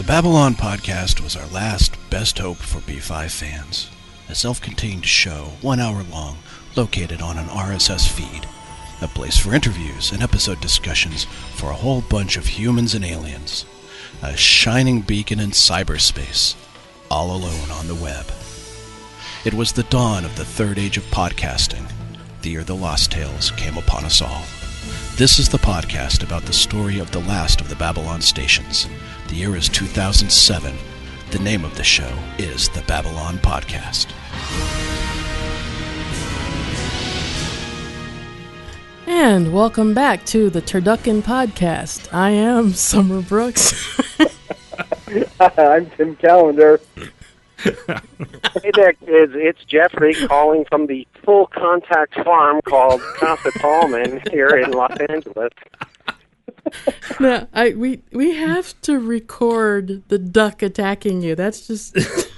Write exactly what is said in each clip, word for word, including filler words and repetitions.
Babylon Podcast was our last best hope for B five fans. A self-contained show, one hour long, located on an R S S feed. A place for interviews and episode discussions for a whole bunch of humans and aliens. A shining beacon in cyberspace, all alone on the web. It was the dawn of the third age of podcasting. The year the Lost Tales came upon us all. This is the podcast about the story of the last of the Babylon stations. The year is two thousand seven. The name of the show is the Babylon Podcast. And welcome back to the Turducken Podcast. I am Summer Brooks. I'm Tim Callender. Hey there, kids. It's Jeffrey calling from the full contact farm called Casa Tallman here in Los Angeles. No, I we we have to record the duck attacking you. That's just.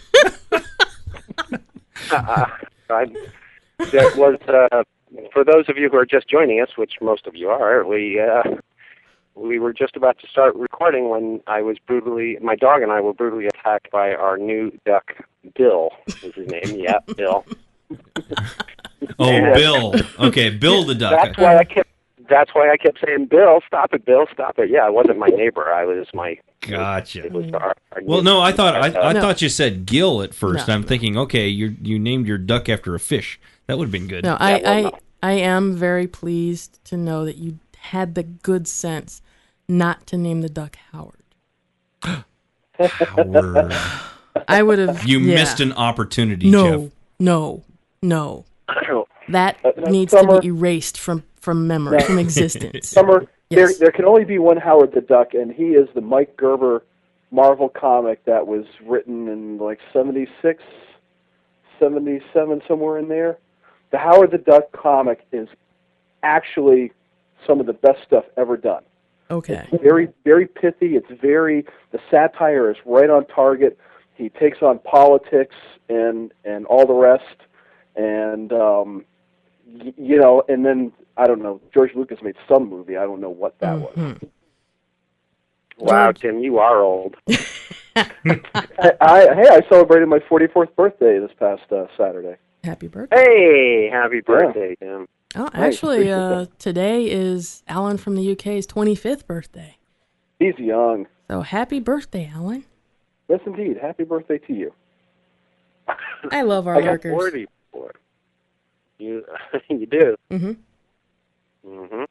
uh, I, that was uh, for those of you who are just joining us, which most of you are. We uh, we were just about to start recording when I was brutally. My dog and I were brutally attacked by our new duck, Bill. Is his name? Yeah, Bill. Oh, and, Bill. Okay, Bill the duck. That's why I kept. That's why I kept saying, Bill, stop it, Bill, stop it. Yeah, it wasn't my neighbor. I was my... Gotcha. It was our, our well, no, I thought I, I no. thought you said Gil at first. No. I'm thinking, okay, you you named your duck after a fish. That would have been good. No, I, Yeah, well, I, no. I am very pleased to know that you had the good sense not to name the duck Howard. Howard. I would have... You yeah. missed an opportunity, No, Jeff. no, no. Oh, That Uh, needs Summer- to be erased from, from memory, No. from existence. Summer, Yes. there there can only be one Howard the Duck, and he is the Mike Gerber Marvel comic that was written in like seventy-six, seventy-seven, somewhere in there. The Howard the Duck comic is actually some of the best stuff ever done. Okay. It's very, very pithy. It's very, the satire is right on target. He takes on politics and and all the rest, and um, y- you know, and then I don't know. George Lucas made some movie. I don't know what that was. Mhm. wow, Tim, you are old. I, I hey, I celebrated my forty-fourth birthday this past uh, Saturday. Happy birthday. Hey, happy birthday, Tim. Oh, Nice, actually, appreciate uh, that. today is Alan from the U K's twenty-fifth birthday. He's young. So happy birthday, Alan. Yes, indeed. Happy birthday to you. I love our I got lurkers. forty-four. You, you do. Mm-hmm. Mm-hmm.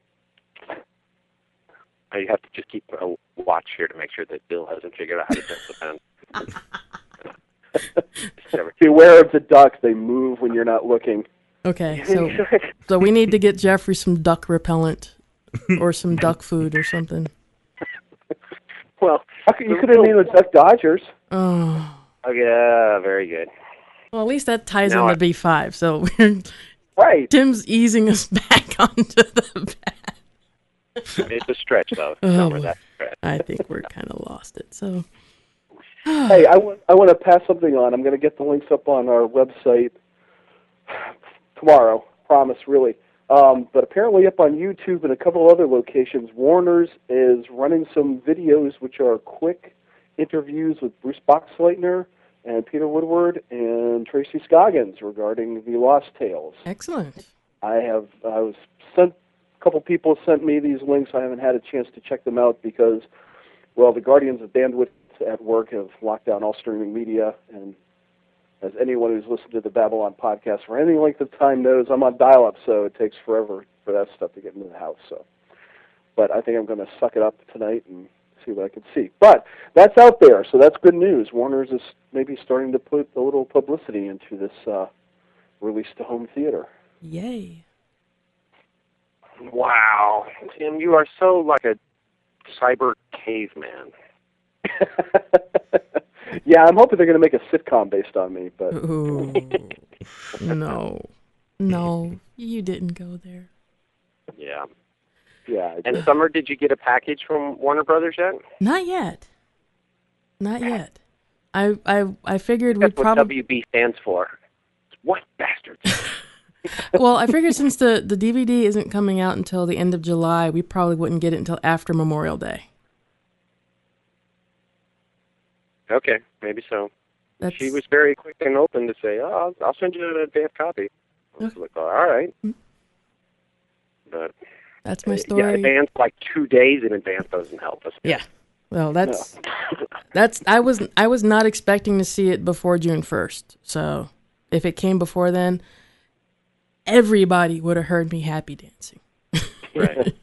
I have to just keep a watch here to make sure that Bill hasn't figured out how to set the pen. Beware of the ducks. They move when you're not looking. Okay, so so we need to get Jeffrey some duck repellent or some duck food or something. well, How could, you could have named the Duck Dodgers. Oh, oh, yeah, very good. well, at least that ties Now into I- B five. So we're, Right. Tim's easing us back onto the path. It's a stretch, though. Oh, Summer, boy. that's a stretch. I think we're kind of lost it. So Hey, I want, I want to pass something on. I'm going to get the links up on our website tomorrow. Promise, really. Um, but apparently up on YouTube and a couple other locations, Warner's is running some videos which are quick interviews with Bruce Boxleitner and Peter Woodward and Tracy Scoggins regarding the Lost Tales. excellent. I have I was sent a couple people sent me these links. I haven't had a chance to check them out because, well, the Guardians of Bandwidth at work have locked down all streaming media, and as anyone who's listened to the Babylon podcast for any length of time knows, I'm on dial-up, so it takes forever for that stuff to get into the house. So, but I think I'm going to suck it up tonight and see what I can see. But that's out there, so that's good news. Warner's is maybe starting to put a little publicity into this uh, release to home theater. Yay. Wow. Tim, you are so like a cyber caveman. Yeah, I'm hoping they're going to make a sitcom based on me, but Ooh. No. No, you didn't go there. Yeah. yeah. I And did. Summer, did you get a package from Warner Brothers yet? Not yet. Not yet. I I I figured we'd That's what probably W B stands for. What bastards? well, I figured since the, the D V D isn't coming out until the end of July, we probably wouldn't get it until after Memorial Day. Okay, maybe so. That's, She was very quick and open to say, "Oh, I'll, I'll send you an advanced copy." I was like, "All right," but that's my uh, story. yeah, advance like two days in advance doesn't help us. Yeah. Well, that's that's I was I was not expecting to see it before June first. So if it came before then, everybody would have heard me happy dancing. Right.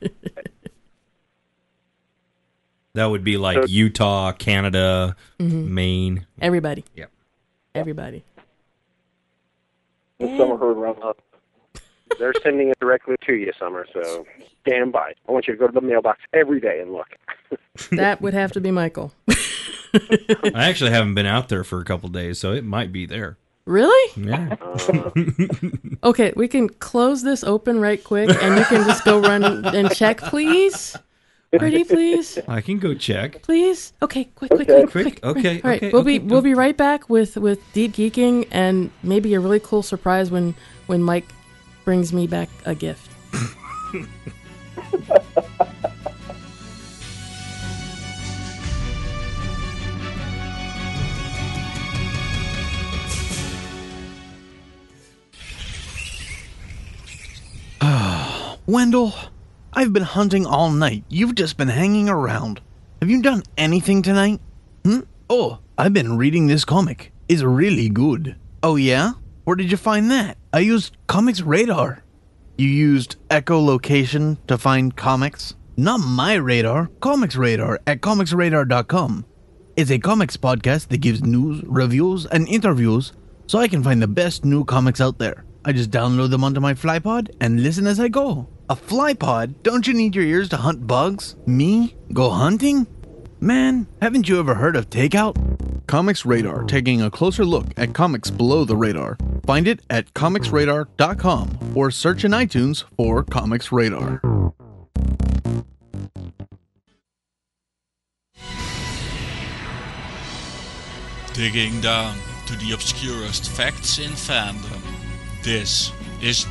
That would be like So- Utah, Canada, Mm-hmm. Maine. Everybody. Yep. Everybody. The summer heard around the They're sending it directly to you, Summer, so stand by. I want you to go to the mailbox every day and look. That would have to be Michael. I actually haven't been out there for a couple days, so it might be there. Really? Yeah. Uh, Okay, we can close this open right quick, and you can just go run and check, please. Pretty, please, I can go check. please. Okay, quick, quick, Okay. quick, quick. Quick, okay, All right, okay, we'll okay. be we'll be right back with with deep geeking and maybe a really cool surprise when when Mike brings me back a gift. Wendell, I've been hunting all night. You've just been hanging around. Have you done anything tonight? Hmm? Oh, I've been reading this comic. It's really good. Oh, yeah? Where did you find that? I used Comics Radar. You used echolocation to find comics? Not my radar. Comics Radar at comics radar dot com. It's a comics podcast that gives news, reviews, and interviews so I can find the best new comics out there. I just download them onto my flypod and listen as I go. A flypod? Don't you need your ears to hunt bugs? Me? Go hunting? Man, haven't you ever heard of Takeout? Comics Radar, taking a closer look at comics below the radar. Find it at comics radar dot com or search in iTunes for Comics Radar. Digging down to the obscurest facts in fandom. This is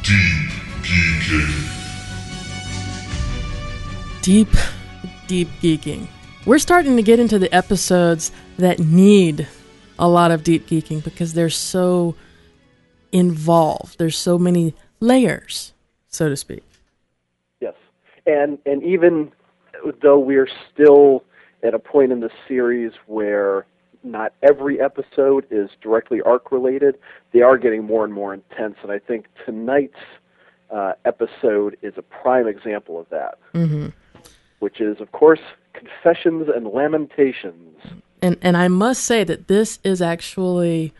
Deep, deep geeking. We're starting to get into the episodes that need a lot of deep geeking because they're so involved. There's so many layers, so to speak. Yes, and and even though we're still at a point in the series where not every episode is directly arc related, they are getting more and more intense, and I think tonight's uh, episode is a prime example of that, Mm-hmm. which is, of course, Confessions and Lamentations. And and I must say that this is actually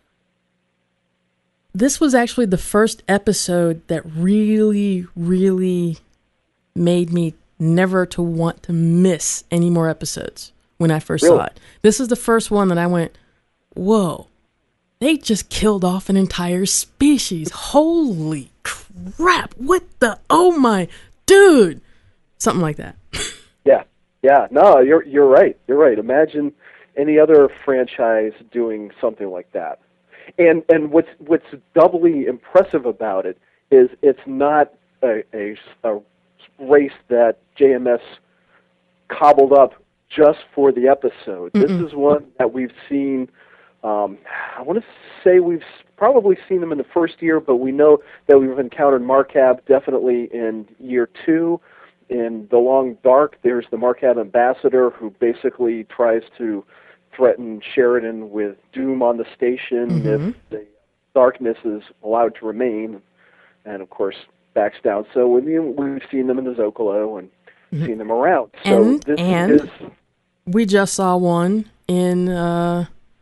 this was actually the first episode that really, really made me never to want to miss any more episodes when I first Really? saw it. This is the first one that I went, whoa, they just killed off an entire species. Holy crap. What the, oh my, dude. Something like that. Yeah, yeah, no, you're you're right. You're right. Imagine any other franchise doing something like that. And and what's what's doubly impressive about it is it's not a, a, a race that J M S cobbled up just for the episode. Mm-mm. This is one that we've seen. Um, I want to say we've probably seen them in the first year, but we know that we've encountered Markab definitely in year two. In The Long Dark, there's the Markab ambassador who basically tries to threaten Sheridan with doom on the station Mhm. if the darkness is allowed to remain, and of course backs down. So we, we've seen them in the Zocalo and Mhm. seen them around. So And- this and- is We just saw one in uh,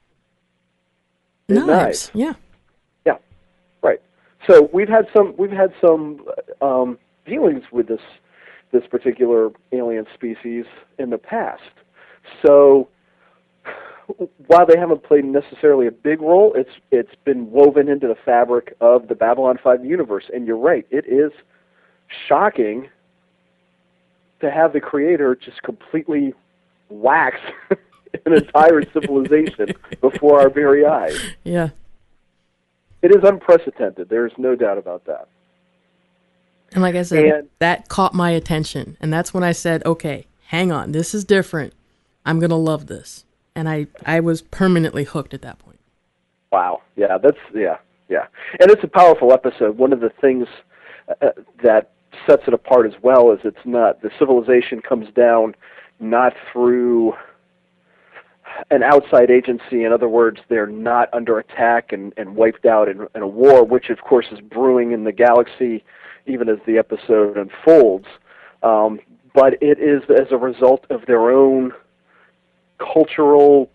In Knives. Knives. Yeah. right. So we've had some we've had some um, dealings with this this particular alien species in the past. So while they haven't played necessarily a big role, it's it's been woven into the fabric of the Babylon five universe. And you're right, it is shocking to have the creator just completely wax an entire civilization before our very eyes. Yeah. It is unprecedented. There's no doubt about that. And like I said, And- that caught my attention. And that's when I said, okay, hang on. This is different. I'm going to love this. and I, I was permanently hooked at that point. Wow. Yeah, that's, yeah, yeah. And it's a powerful episode. One of the things uh, that sets it apart as well is it's not, the civilization comes down not through an outside agency. In other words, they're not under attack and, and wiped out in, in a war, which of course is brewing in the galaxy even as the episode unfolds. Um, but it is as a result of their own cultural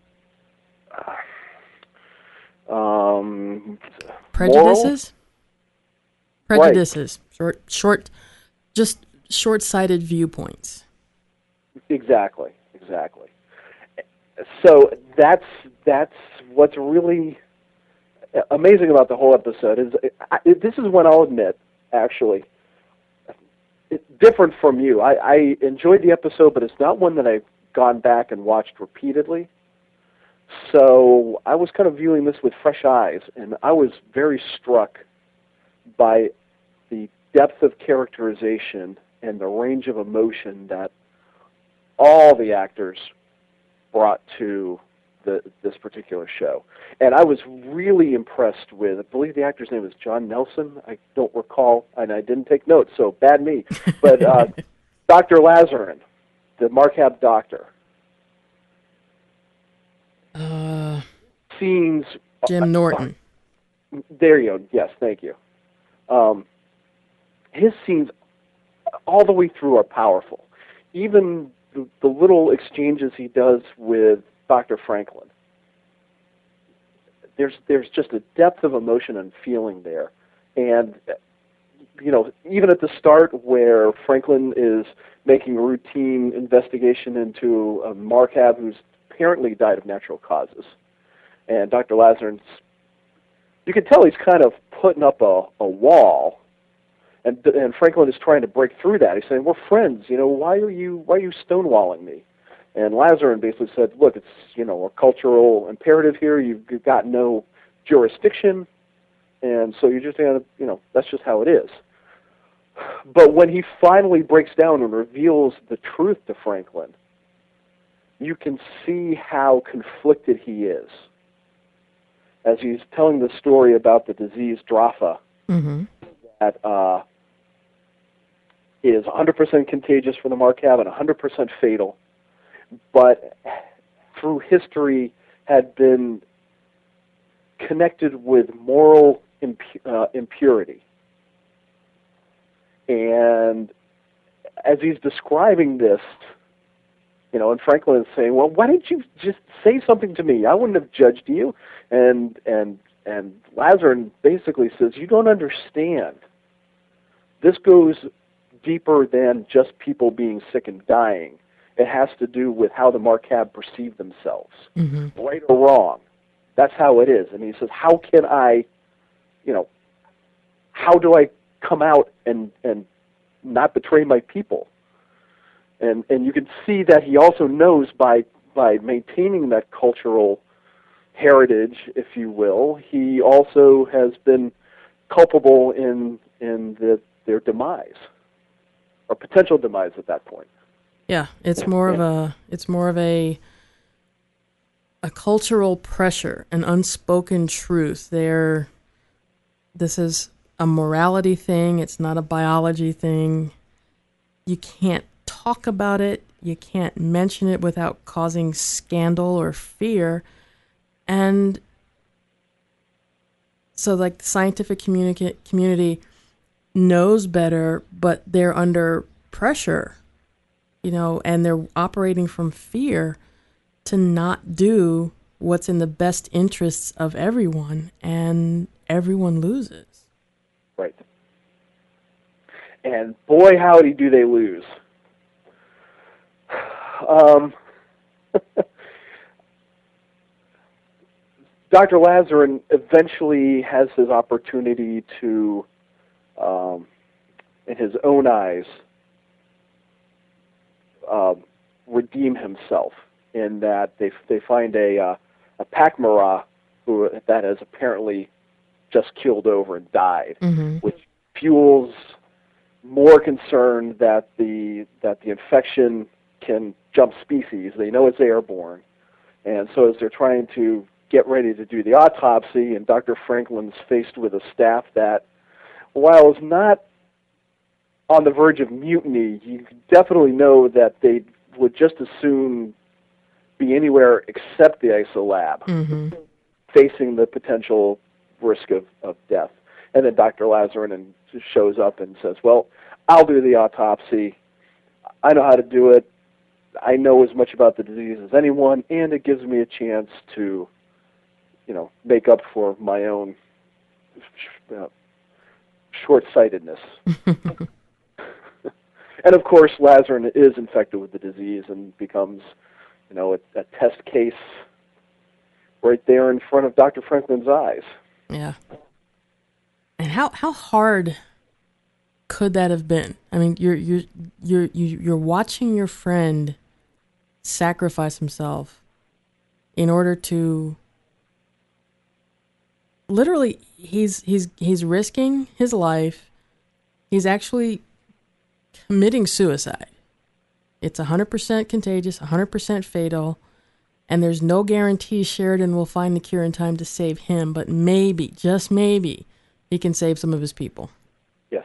uh, um, prejudices. Moral? Prejudices, right. short, short, just short-sighted viewpoints. Exactly, exactly. So that's that's what's really amazing about the whole episode. Is I, this is when I'll admit, actually, it's different from you. I, I enjoyed the episode, but it's not one that I've gone back and watched repeatedly. So I was kind of viewing this with fresh eyes, and I was very struck by the depth of characterization and the range of emotion that all the actors brought to the, this particular show. And I was really impressed with, I believe the actor's name is John Nelson. I don't recall, and I didn't take notes, so bad me. But uh, Doctor Lazarin, the Markab doctor. Uh, Scenes. Jim Norton. Uh, there you go. Yes, thank you. Um, his scenes all the way through are powerful. Even the, the little exchanges he does with Doctor Franklin. There's there's just a depth of emotion and feeling there. And, you know, even at the start where Franklin is making a routine investigation into a Markab who's apparently died of natural causes, and Doctor Lazarin's, you can tell he's kind of putting up a, a wall, and and Franklin is trying to break through that. He's saying, "We're friends, you know. Why are you why are you stonewalling me?" And Lazarin basically said, "Look, it's you know a cultural imperative here. You've, you've got no jurisdiction, and so you're just gonna you know that's just how it is." But when he finally breaks down and reveals the truth to Franklin, you can see how conflicted he is as he's telling the story about the disease Drapha. Mm-hmm. That uh, is one hundred percent contagious for the Markab and one hundred percent fatal, but through history had been connected with moral impu- uh, impurity. And as he's describing this, you know, and Franklin is saying, "Well, why didn't you just say something to me? I wouldn't have judged you." And and and Lazarin basically says, "You don't understand. This goes deeper than just people being sick and dying. It has to do with how the Markab perceive themselves, mm-hmm. right or wrong. That's how it is." And he says, "How can I, you know, how do I come out and and not betray my people?" And and you can see that he also knows by by maintaining that cultural heritage, if you will, he also has been culpable in in the, their demise or potential demise at that point. Yeah, it's more of a it's more of a a cultural pressure, an unspoken truth. There, this is a morality thing. It's not a biology thing. You can't talk about it. You can't mention it without causing scandal or fear. And so, like, the scientific communi- community knows better, but they're under pressure, you know, and they're operating from fear to not do what's in the best interests of everyone, and everyone loses. Right. And boy, howdy, do they lose. Um, Doctor Lazarin eventually has his opportunity to, um, in his own eyes, uh, redeem himself. In that they they find a uh, a Pakmara who that has apparently just killed over and died, mm-hmm. which fuels more concern that the that the infection can jump species. They know it's airborne, And so as they're trying to get ready to do the autopsy, and Doctor Franklin's faced with a staff that, while it's not on the verge of mutiny, you definitely know that they would just as soon be anywhere except the IsoLab, Mm-hmm. facing the potential risk of, of death. And then Doctor Lazarin just shows up and says, well, I'll do the autopsy. I know how to do it. I know as much about the disease as anyone, and it gives me a chance to, you know, make up for my own uh, short-sightedness. And of course, Lazarin is infected with the disease and becomes, you know, a, a test case right there in front of Doctor Franklin's eyes. Yeah. And how how hard could that have been? I mean, you're you're you're you're watching your friend sacrifice himself in order to literally he's he's he's risking his life. He's actually committing suicide. It's one hundred percent contagious, one hundred percent fatal, and there's no guarantee Sheridan will find the cure in time to save him, but maybe, just maybe, he can save some of his people. Yes.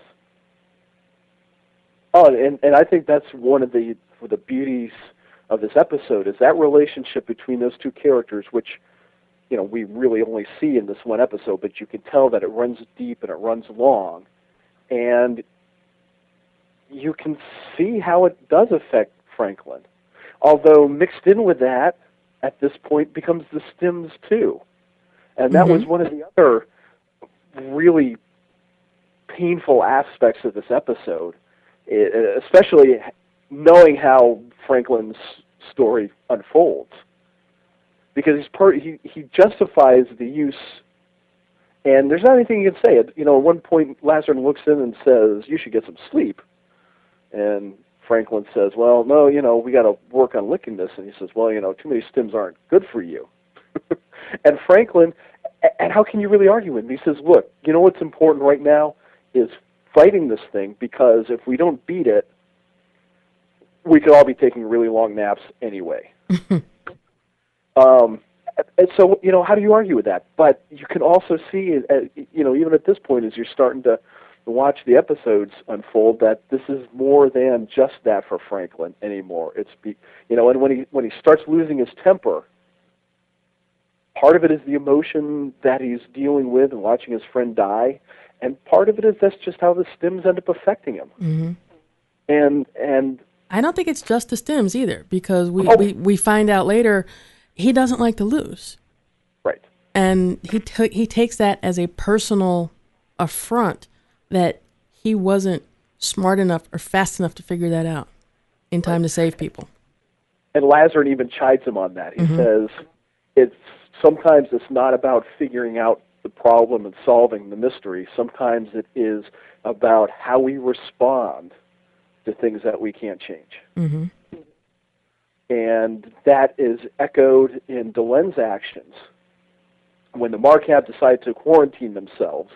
Oh, and, and I think that's one of the the beauties of this episode is that relationship between those two characters, which, you know, we really only see in this one episode, but you can tell that it runs deep and it runs long, and you can see how it does affect Franklin. Although mixed in with that, at this point, becomes the Stims too. And that mm-hmm. was one of the other really painful aspects of this episode, it, especially knowing how Franklin's story unfolds. Because he's part, he, he justifies the use, and there's not anything you can say. You know, at one point, Lazarin looks in and says, you should get some sleep. And Franklin says, well, no, you know, we got to work on licking this. And he says, well, you know, too many Stims aren't good for you. And Franklin, and how can you really argue with him? He says, look, you know what's important right now is fighting this thing, because if we don't beat it, we could all be taking really long naps anyway. um, and so, you know, how do you argue with that? But you can also see, uh, you know, even at this point, as you're starting to watch the episodes unfold, that this is more than just that for Franklin anymore. It's be, you know, and when he when he starts losing his temper, part of it is the emotion that he's dealing with and watching his friend die, and part of it is that's just how the Stims end up affecting him. Mm-hmm. And and I don't think it's just the Stims either, because we, oh. we, we find out later he doesn't like to lose, right? And he t- he takes that as a personal affront that he wasn't smart enough or fast enough to figure that out in time to save people. And Lazarin even chides him on that. He mm-hmm. says, "It's sometimes it's not about figuring out the problem and solving the mystery. Sometimes it is about how we respond to things that we can't change." Mm-hmm. And that is echoed in Delen's actions. When the Marquab decide to quarantine themselves,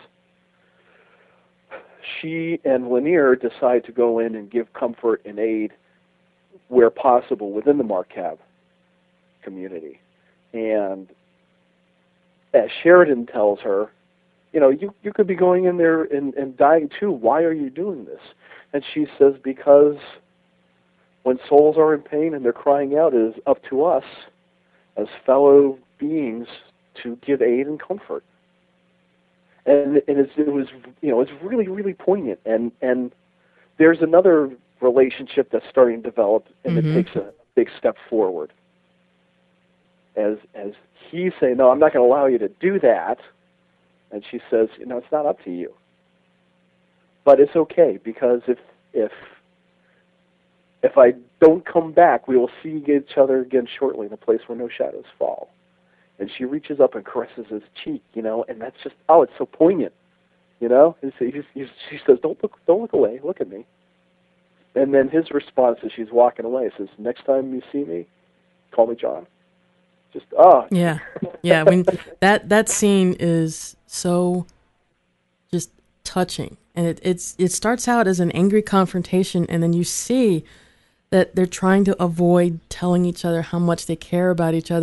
she and Lanier decide to go in and give comfort and aid where possible within the Marquab community. And as Sheridan tells her, you know, you, you could be going in there and, and dying too. Why are you doing this? And she says, because when souls are in pain and they're crying out, it is up to us as fellow beings to give aid and comfort. And, and it's, it was, you know, it's really, really poignant. And, and there's another relationship that's starting to develop, and mm-hmm. it takes a big step forward. As as he's saying, no, I'm not going to allow you to do that. And she says, you know, it's not up to you. But it's okay, because if if if I don't come back, we will see each other again shortly in a place where no shadows fall. And she reaches up and caresses his cheek, you know, and that's just, oh, it's so poignant, you know. And so he's, he's, she says, don't look, don't look away, look at me. And then his response as she's walking away says, next time you see me, call me John. Just, oh. Yeah, yeah, when that, that scene is so just touching. And it it's it starts out as an angry confrontation, and then you see that they're trying to avoid telling each other how much they care about each other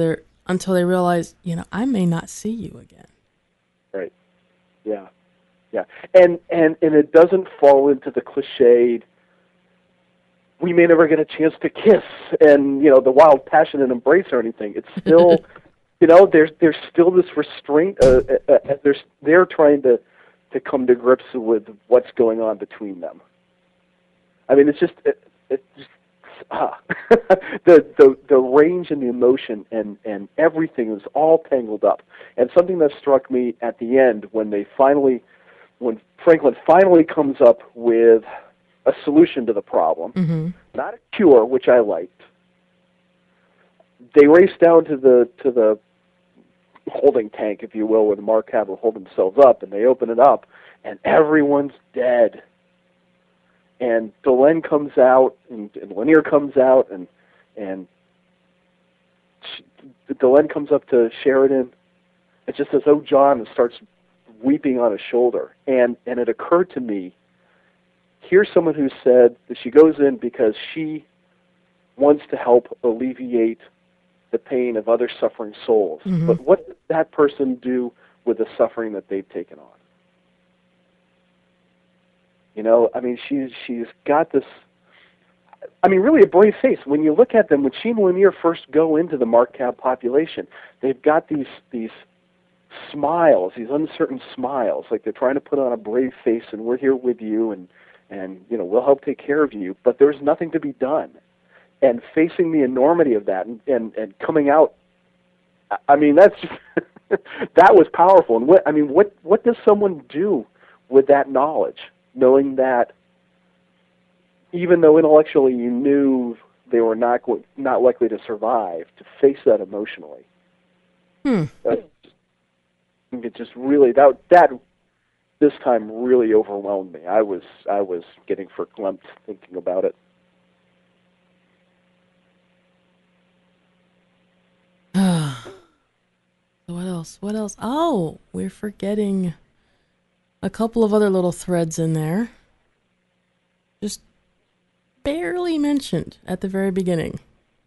until they realize, you know, I may not see you again. Right. Yeah. Yeah. And and and it doesn't fall into the cliched, we may never get a chance to kiss and, you know, the wild passion and embrace or anything. It's still, you know, there's there's still this restraint. Uh, uh, uh, there's they're trying to to come to grips with what's going on between them. I mean, it's just it, it just ah. the the the range and the emotion and and everything is all tangled up. And something that struck me at the end when they finally, when Franklin finally comes up with a solution to the problem, mm-hmm. not a cure, which I liked. They race down to the to the holding tank, if you will, where the Marquette will hold themselves up, and they open it up, and everyone's dead. And Delenn comes out, and, and Lennier comes out, and and she, Delenn comes up to Sheridan, and just says, "Oh, John," and starts weeping on his shoulder. And and it occurred to me, here's someone who said that she goes in because she wants to help alleviate the pain of other suffering souls. Mm-hmm. But what does that person do with the suffering that they've taken on? You know, I mean, she's she's got this, I mean, really a brave face. When you look at them, when she and Lennier first go into the Marquette population, they've got these these smiles, these uncertain smiles, like they're trying to put on a brave face, and we're here with you, and and you know, we'll help take care of you. But there's nothing to be done. And facing the enormity of that, and, and, and coming out, I mean, that's just that was powerful. And what I mean, what what does someone do with that knowledge, knowing that even though intellectually you knew they were not not likely to survive, to face that emotionally? Hmm. That's just, it just really that that this time really overwhelmed me. I was I was getting verklempt thinking about it. What else? What else? Oh, we're forgetting a couple of other little threads in there. Just barely mentioned at the very beginning.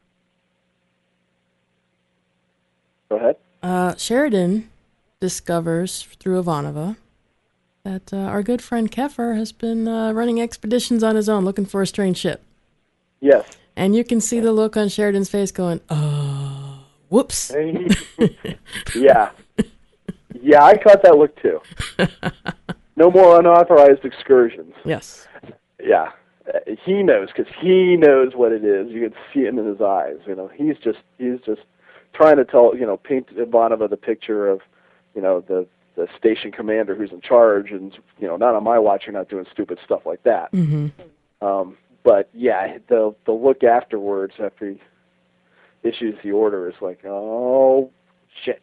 Go ahead. Uh, Sheridan discovers through Ivanova that uh, our good friend Kefir has been uh, running expeditions on his own looking for a strange ship. Yes. And you can see the look on Sheridan's face going, oh, whoops. yeah. Yeah, I caught that look too. No more unauthorized excursions. Yes. Yeah. Uh, he knows, because he knows what it is. You can see it in his eyes. You know, he's just he's just trying to tell, you know, paint Ivanova the picture of, you know, the the station commander who's in charge, and, you know, not on my watch, you're not doing stupid stuff like that. Mm-hmm. Um, but yeah, the the look afterwards, after he issues the order, is like, oh shit.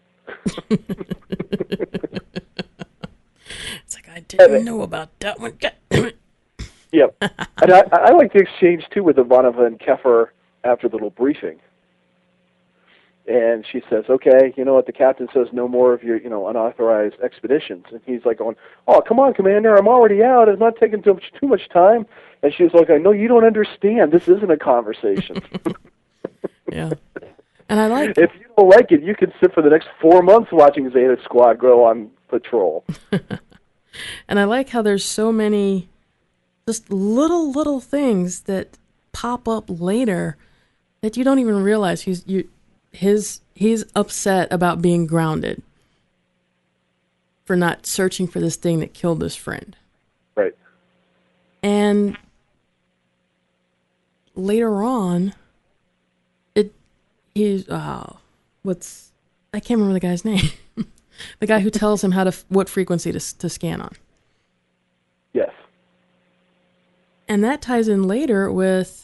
It's like, I didn't know about that one. Yep. And I, I like the exchange too with Ivanova and Kefir after the little briefing. And she says, "Okay, you know what? The captain says no more of your, you know, unauthorized expeditions." And he's like going, "Oh, come on, Commander! I'm already out. It's not taking too much, too much time." And she's like, "I know you don't understand. This isn't a conversation." Yeah. And I like, if you don't like it, you can sit for the next four months watching Zeta Squad go on patrol. And I like how there's so many just little little things that pop up later that you don't even realize he's you. His he's upset about being grounded for not searching for this thing that killed his friend. Right. And later on, it he's uh, what's I can't remember the guy's name. The guy who tells him how to what frequency to to scan on. Yes. And that ties in later with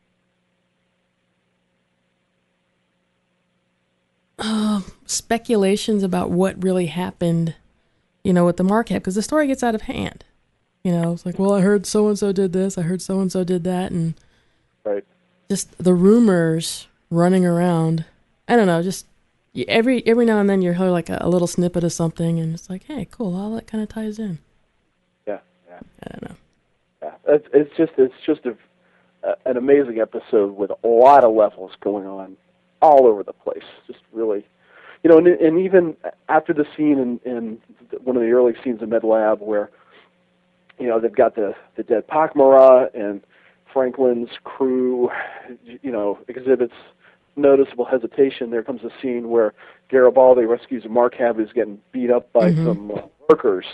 Uh, speculations about what really happened, you know, with the Marquette, because the story gets out of hand. You know, it's like, well, I heard so-and-so did this, I heard so-and-so did that, and right. Just the rumors running around. I don't know, just every every now and then you hear like a, a little snippet of something, and it's like, hey, cool, all that kind of ties in. Yeah, yeah. I don't know. Yeah, it's, it's just it's just a, a, an amazing episode with a lot of levels going on all over the place. Just really, you know, and, and even after the scene in, in one of the early scenes in Med Lab where, you know, they've got the, the dead Pakmara and Franklin's crew, you know, exhibits noticeable hesitation. There comes a scene where Garibaldi rescues a Marcab who's getting beat up by mm-hmm. some uh, workers,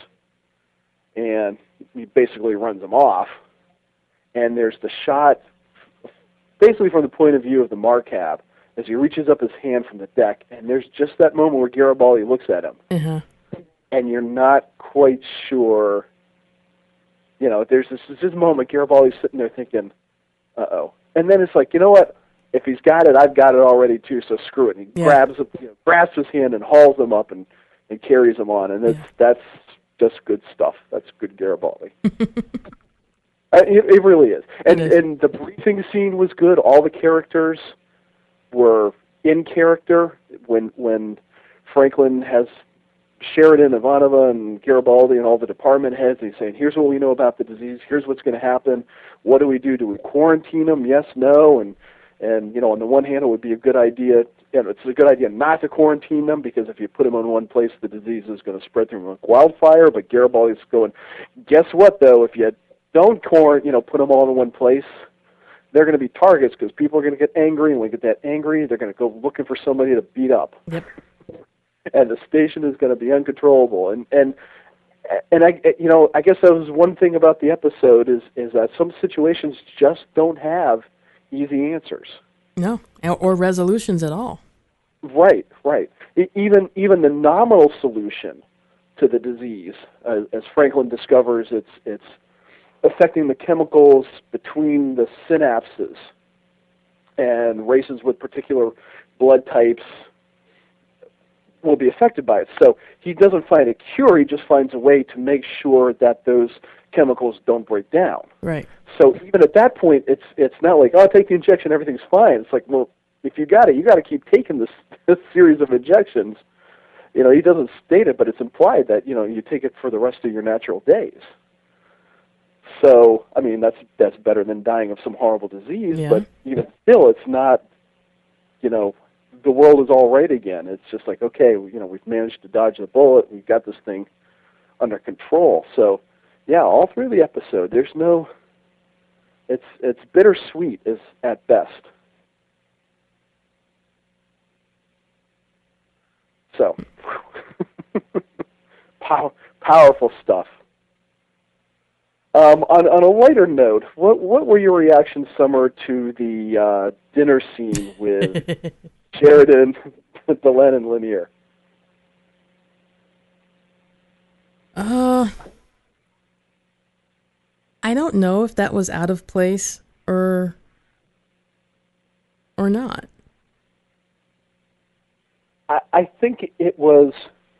and he basically runs them off. And there's the shot, basically from the point of view of the Marcab, as he reaches up his hand from the deck, and there's just that moment where Garibaldi looks at him, uh-huh. and you're not quite sure. You know, there's this, this moment, Garibaldi's sitting there thinking, uh-oh. And then it's like, you know what? If he's got it, I've got it already too, so screw it. And he yeah. grabs him, you know, grasps his hand and hauls him up and, and carries him on. And that's, yeah. that's just good stuff. That's good Garibaldi. uh, it, it really is. And, is. And the briefing scene was good. All the characters were in character. When, when Franklin has Sheridan, Ivanova, and Garibaldi and all the department heads, and he's saying, here's what we know about the disease, here's what's going to happen, what do we do? Do we quarantine them? Yes, no, and, and you know, on the one hand, it would be a good idea, you know, it's a good idea not to quarantine them, because if you put them in one place, the disease is going to spread through like wildfire, but Garibaldi's going, guess what, though, if you don't quarant, you know, put them all in one place, they're going to be targets, because people are going to get angry, and when they get that angry, they're going to go looking for somebody to beat up. Yep. And the station is going to be uncontrollable. And and and I you know I guess that was one thing about the episode is is that some situations just don't have easy answers. No, or resolutions at all. Right, right. Even even the nominal solution to the disease, uh, as Franklin discovers, it's it's affecting the chemicals between the synapses, and races with particular blood types will be affected by it. So he doesn't find a cure, he just finds a way to make sure that those chemicals don't break down. Right. So even at that point, it's it's not like, oh, take the injection, everything's fine. It's like, well, if you got it, you got to keep taking this, this series of injections. You know, he doesn't state it, but it's implied that, you know, you take it for the rest of your natural days. So, I mean, that's that's better than dying of some horrible disease, yeah. but even still, it's not, you know, the world is all right again. It's just like, okay, you know, we've managed to dodge the bullet. We've got this thing under control. So, yeah, all through the episode, there's no, it's it's bittersweet is at best. So, Pow- powerful stuff. Um, on, on a lighter note, what what were your reactions, Summer, to the uh, dinner scene with Sheridan, Delenn, and Lanier? Uh, I don't know if that was out of place or or not. I, I think it was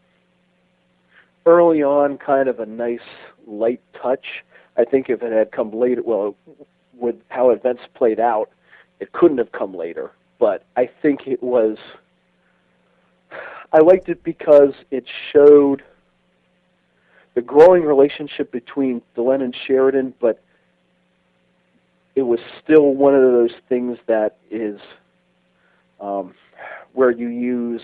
early on kind of a nice light touch. I think if it had come later, well, with how events played out, it couldn't have come later. But I think it was, I liked it because it showed the growing relationship between Delenn and Sheridan, but it was still one of those things that is um, where you use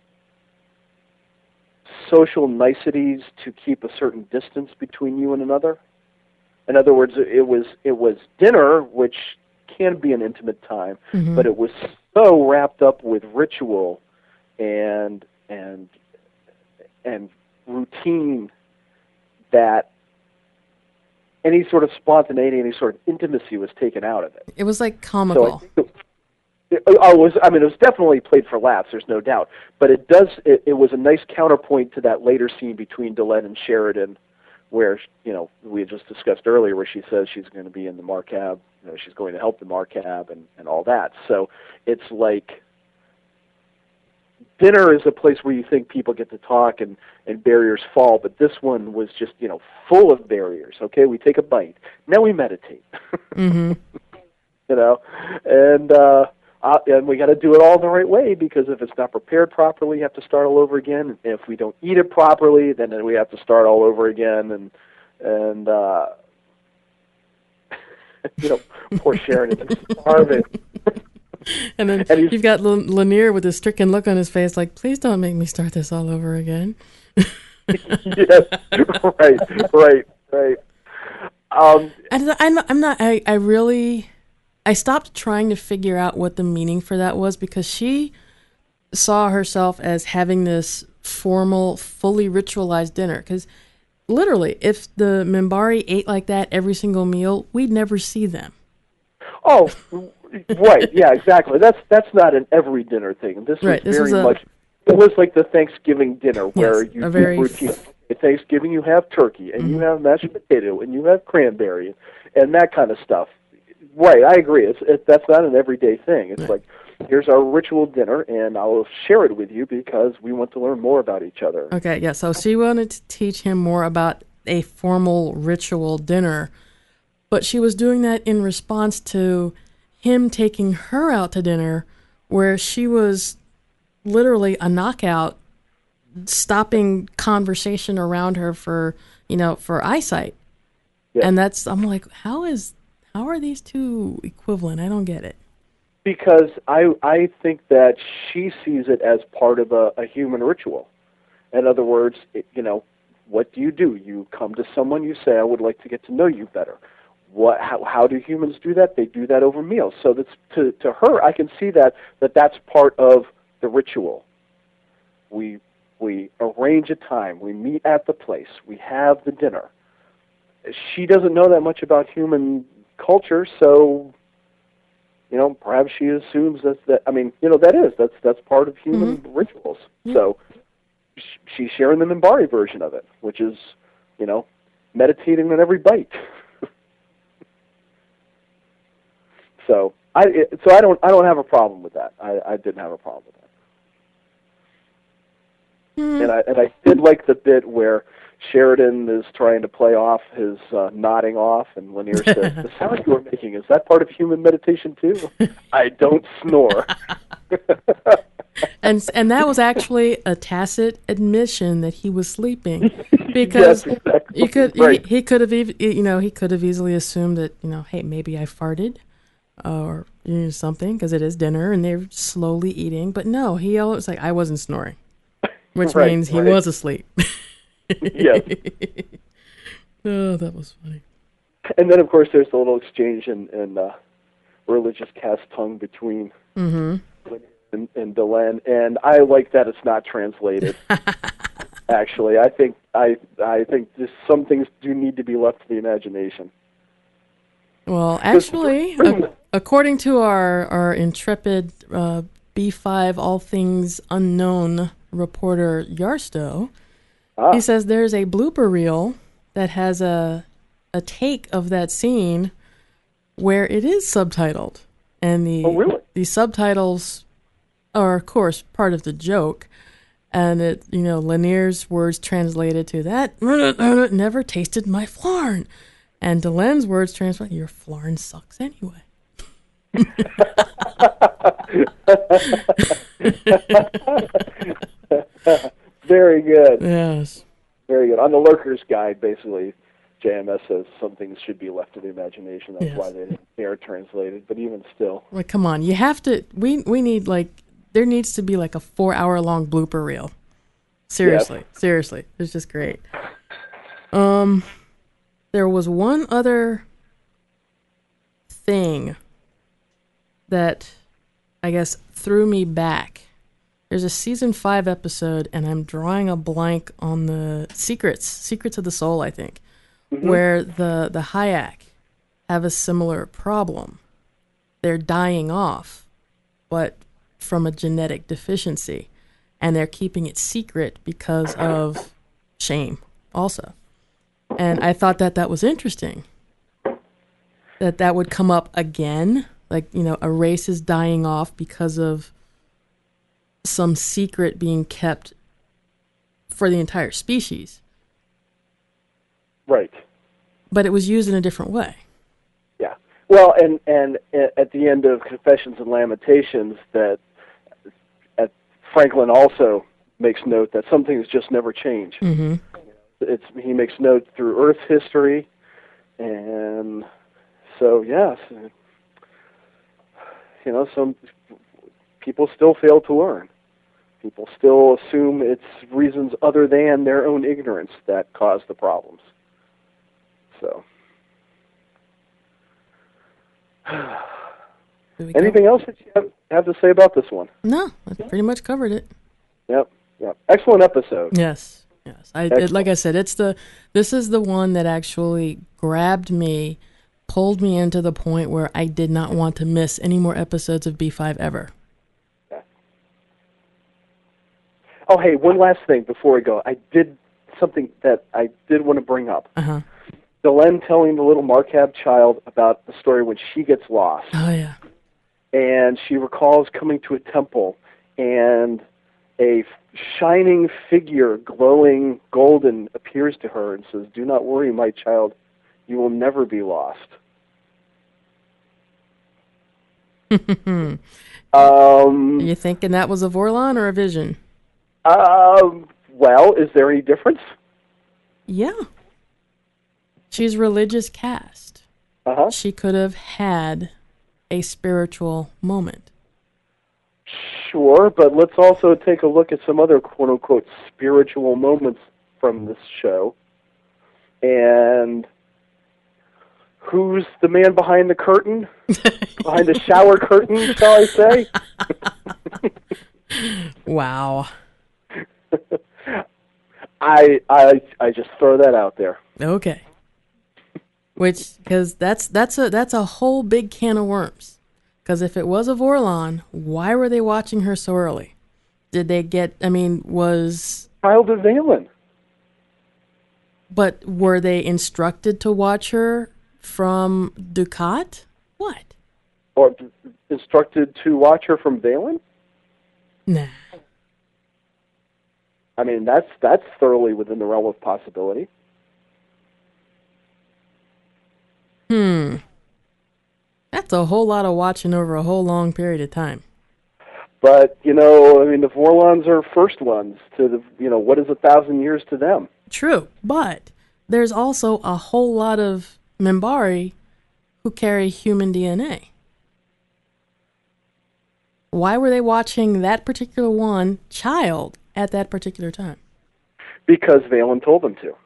social niceties to keep a certain distance between you and another. In other words, it was it was dinner, which can be an intimate time, mm-hmm. but it was so wrapped up with ritual and and and routine that any sort of spontaneity, any sort of intimacy was taken out of it. It was like comical. So it, it, it was, I mean, it was definitely played for laughs. There's no doubt, but it does. It, it was a nice counterpoint to that later scene between Delenn and Sheridan, where, you know, we had just discussed earlier, where she says she's going to be in the Marcab, you know, she's going to help the Marcab and, and all that. So it's like dinner is a place where you think people get to talk and, and barriers fall, but this one was just, you know, full of barriers. Okay, we take a bite. Now we meditate. Mm-hmm. You know, and uh, uh, and we got to do it all the right way, because if it's not prepared properly, you have to start all over again. And if we don't eat it properly, then we have to start all over again. And and uh, you know, poor Sharon is starving. And then And he's- you've got L- Lanier with a stricken look on his face, like, please don't make me start this all over again. Yes, right, right, right. Um, And I'm, I'm not, I, I really, I stopped trying to figure out what the meaning for that was, because she saw herself as having this formal, fully ritualized dinner. Because literally, if the Minbari ate like that every single meal, we'd never see them. oh, right, yeah, exactly. That's that's not an every dinner thing. This was Right, this very was a- much. It was like the Thanksgiving dinner where Yes, you a do very- routine. At Thanksgiving, you have turkey, and Mm-hmm. you have mashed potato, and you have cranberry, and that kind of stuff. Right, I agree. It's it, that's not an everyday thing. It's Yeah. like, here's our ritual dinner, and I'll share it with you because we want to learn more about each other. Okay, yeah, so she wanted to teach him more about a formal ritual dinner, but she was doing that in response to him taking her out to dinner, where she was literally a knockout, stopping conversation around her for, you know, for eyesight. Yeah. And that's, I'm like, how is, how are these two equivalent? I don't get it. Because I I think that she sees it as part of a, a human ritual. In other words, it, you know, what do you do? You come to someone, you say, I would like to get to know you better. What? How, how do humans do that? They do that over meals. So that's to to her, I can see that that that's part of the ritual. We we arrange a time. We meet at the place. We have the dinner. She doesn't know that much about human culture, so you know, perhaps she assumes that that. I mean, you know, that is that's that's part of human Mm-hmm. rituals. So sh- she's sharing the Minbari version of it, which is, you know, meditating on every bite. So I it, so I don't I don't have a problem with that. I, I didn't have a problem with that. And I and I did like the bit where Sheridan is trying to play off his uh, nodding off, and Lanier says, "The sound you were making, is that part of human meditation too?" I don't snore. And and that was actually a tacit admission that he was sleeping, because Yes, exactly. you could Right. he, he could have ev- you know he could have easily assumed that, you know, hey, maybe I farted or, you know, something, because it is dinner and they're slowly eating. But no, he always like, I wasn't snoring, which Right, means he right. was asleep. Yes. Oh, that was funny. And then, of course, there's the little exchange in, in uh, religious cast tongue between Mm-hmm. and, and Delenn, and I like that it's not translated. Actually, I think I I think just some things do need to be left to the imagination. Well, actually, ac- according to our, our intrepid uh, B five All Things Unknown reporter Yarstow, Ah, he says there's a blooper reel that has a a take of that scene where it is subtitled, and the Oh, really? the subtitles are, of course, part of the joke. And it, you know, Lanier's words translated to that never tasted my flarn, and Delenn's words translate, your flarn sucks anyway. very good, Yes. very good. On the Lurker's Guide, basically, J M S says some things should be left to the imagination. That's Yes. why they didn't dare translate it. But even still, Like, come on, you have to. We we need like there needs to be like a four hour long blooper reel. Seriously, seriously, it's just great. Um, there was one other thing that I guess threw me back. There's a season five episode, and I'm drawing a blank on the secrets, secrets of the soul, I think, where the the Hayek have a similar problem. They're dying off, but from a genetic deficiency, and they're keeping it secret because of shame also. And I thought that that was interesting, that that would come up again, like, you know, a race is dying off because of some secret being kept for the entire species, right? but it was used in a different way. Yeah. Well, and and at the end of Confessions and Lamentations, that at Franklin also makes note that some things just never change. Mm-hmm. It's he makes note through Earth history, and so yes, you know, some people still fail to learn. People still assume it's reasons other than their own ignorance that cause the problems. So, anything else that you have, have to say about this one? No, I pretty much covered it. Yep, yep. Excellent episode. Yes, yes. I it, like I said, it's the this is the one that actually grabbed me, pulled me into the point where I did not want to miss any more episodes of B five ever. Oh, hey, one last thing before we go. I did something that I did want to bring up. Uh-huh. Delenn telling the little Markab child about the story when she gets lost. Oh, yeah. And she recalls coming to a temple, and a shining figure, glowing golden, appears to her and says, "Do not worry, my child. You will never be lost." um, Are you thinking that was a Vorlon or a vision? Um, well, is there any difference? Yeah. She's religious caste. Uh-huh. She could have had a spiritual moment. Sure, but let's also take a look at some other quote-unquote spiritual moments from this show. And who's the man behind the curtain? Behind the shower curtain, shall I say? Wow. I I I just throw that out there. Okay. Which, because that's that's a that's a whole big can of worms. Because if it was a Vorlon, why were they watching her so early? Did they get? I mean, was Child of Valen. But were they instructed to watch her from Dukat? What? Or instructed to watch her from Valen? Nah. I mean, that's that's thoroughly within the realm of possibility. Hmm. That's a whole lot of watching over a whole long period of time. But, you know, I mean, the Vorlons are first ones to the, you know, what is a thousand years to them? True, but there's also a whole lot of Minbari who carry human D N A. Why were they watching that particular one child at that particular time? Because Valen told them to.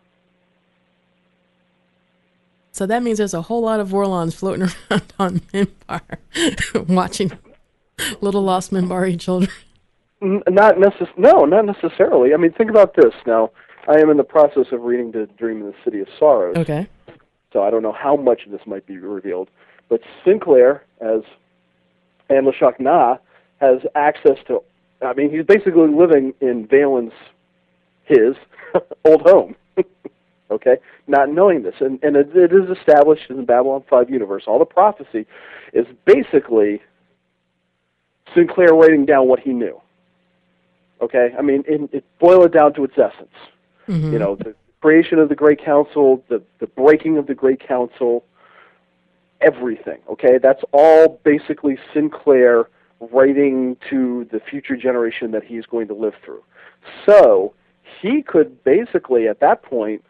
So that means there's a whole lot of Vorlons floating around on Minbar watching little lost Minbari children. Not necess- No, not necessarily. I mean, think about this. Now, I am in the process of reading The Dream in the City of Sorrows. Okay. So I don't know how much of this might be revealed. But Sinclair, as Anlashak Na, has access to, I mean, he's basically living in Valen's, his, old home. Okay? Not knowing this. And, and it, it is established in the Babylon five universe. All the prophecy is basically Sinclair writing down what he knew. Okay? I mean, it, it boil it down to its essence. Mm-hmm. You know, the creation of the Great Council, the, the breaking of the Great Council, everything. Okay? That's all basically Sinclair writing to the future generation that he's going to live through. So, he could basically, at that point,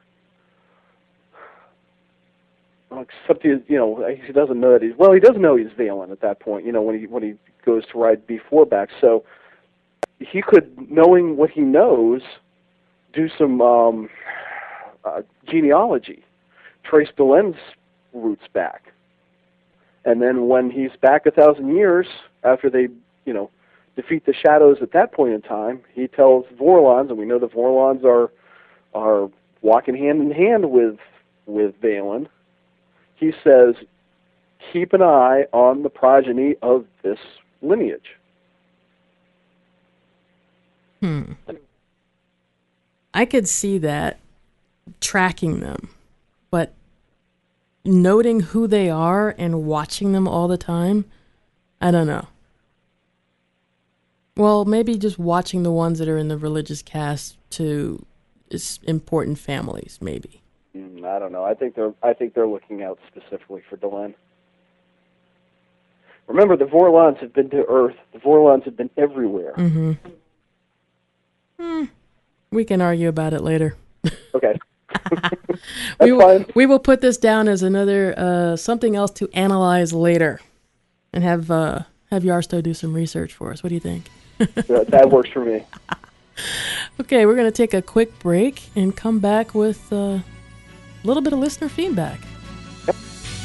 except he, you know, he doesn't know that he's, well, he doesn't know he's Valen at that point, you know, when he when he goes to ride B four back. So he could, knowing what he knows, do some um, uh, genealogy, trace Delen's roots back. And then when he's back a thousand years, after they, you know, defeat the Shadows at that point in time, he tells Vorlons, and we know the Vorlons are are walking hand in hand with with Valen. He says, keep an eye on the progeny of this lineage. Hmm. I could see that, tracking them, but noting who they are and watching them all the time, I don't know. Well, maybe just watching the ones that are in the religious caste to important families, maybe. Mm, I don't know. I think they're. I think they're looking out specifically for Delen. Remember, the Vorlons have been to Earth. The Vorlons have been everywhere. Mm-hmm. Hmm. We can argue about it later. Okay. we will, fine. We will put this down as another uh, something else to analyze later, and have uh, have Yarsto do some research for us. What do you think? that, that works for me. Okay, we're going to take a quick break and come back with a little bit of listener feedback. Yep.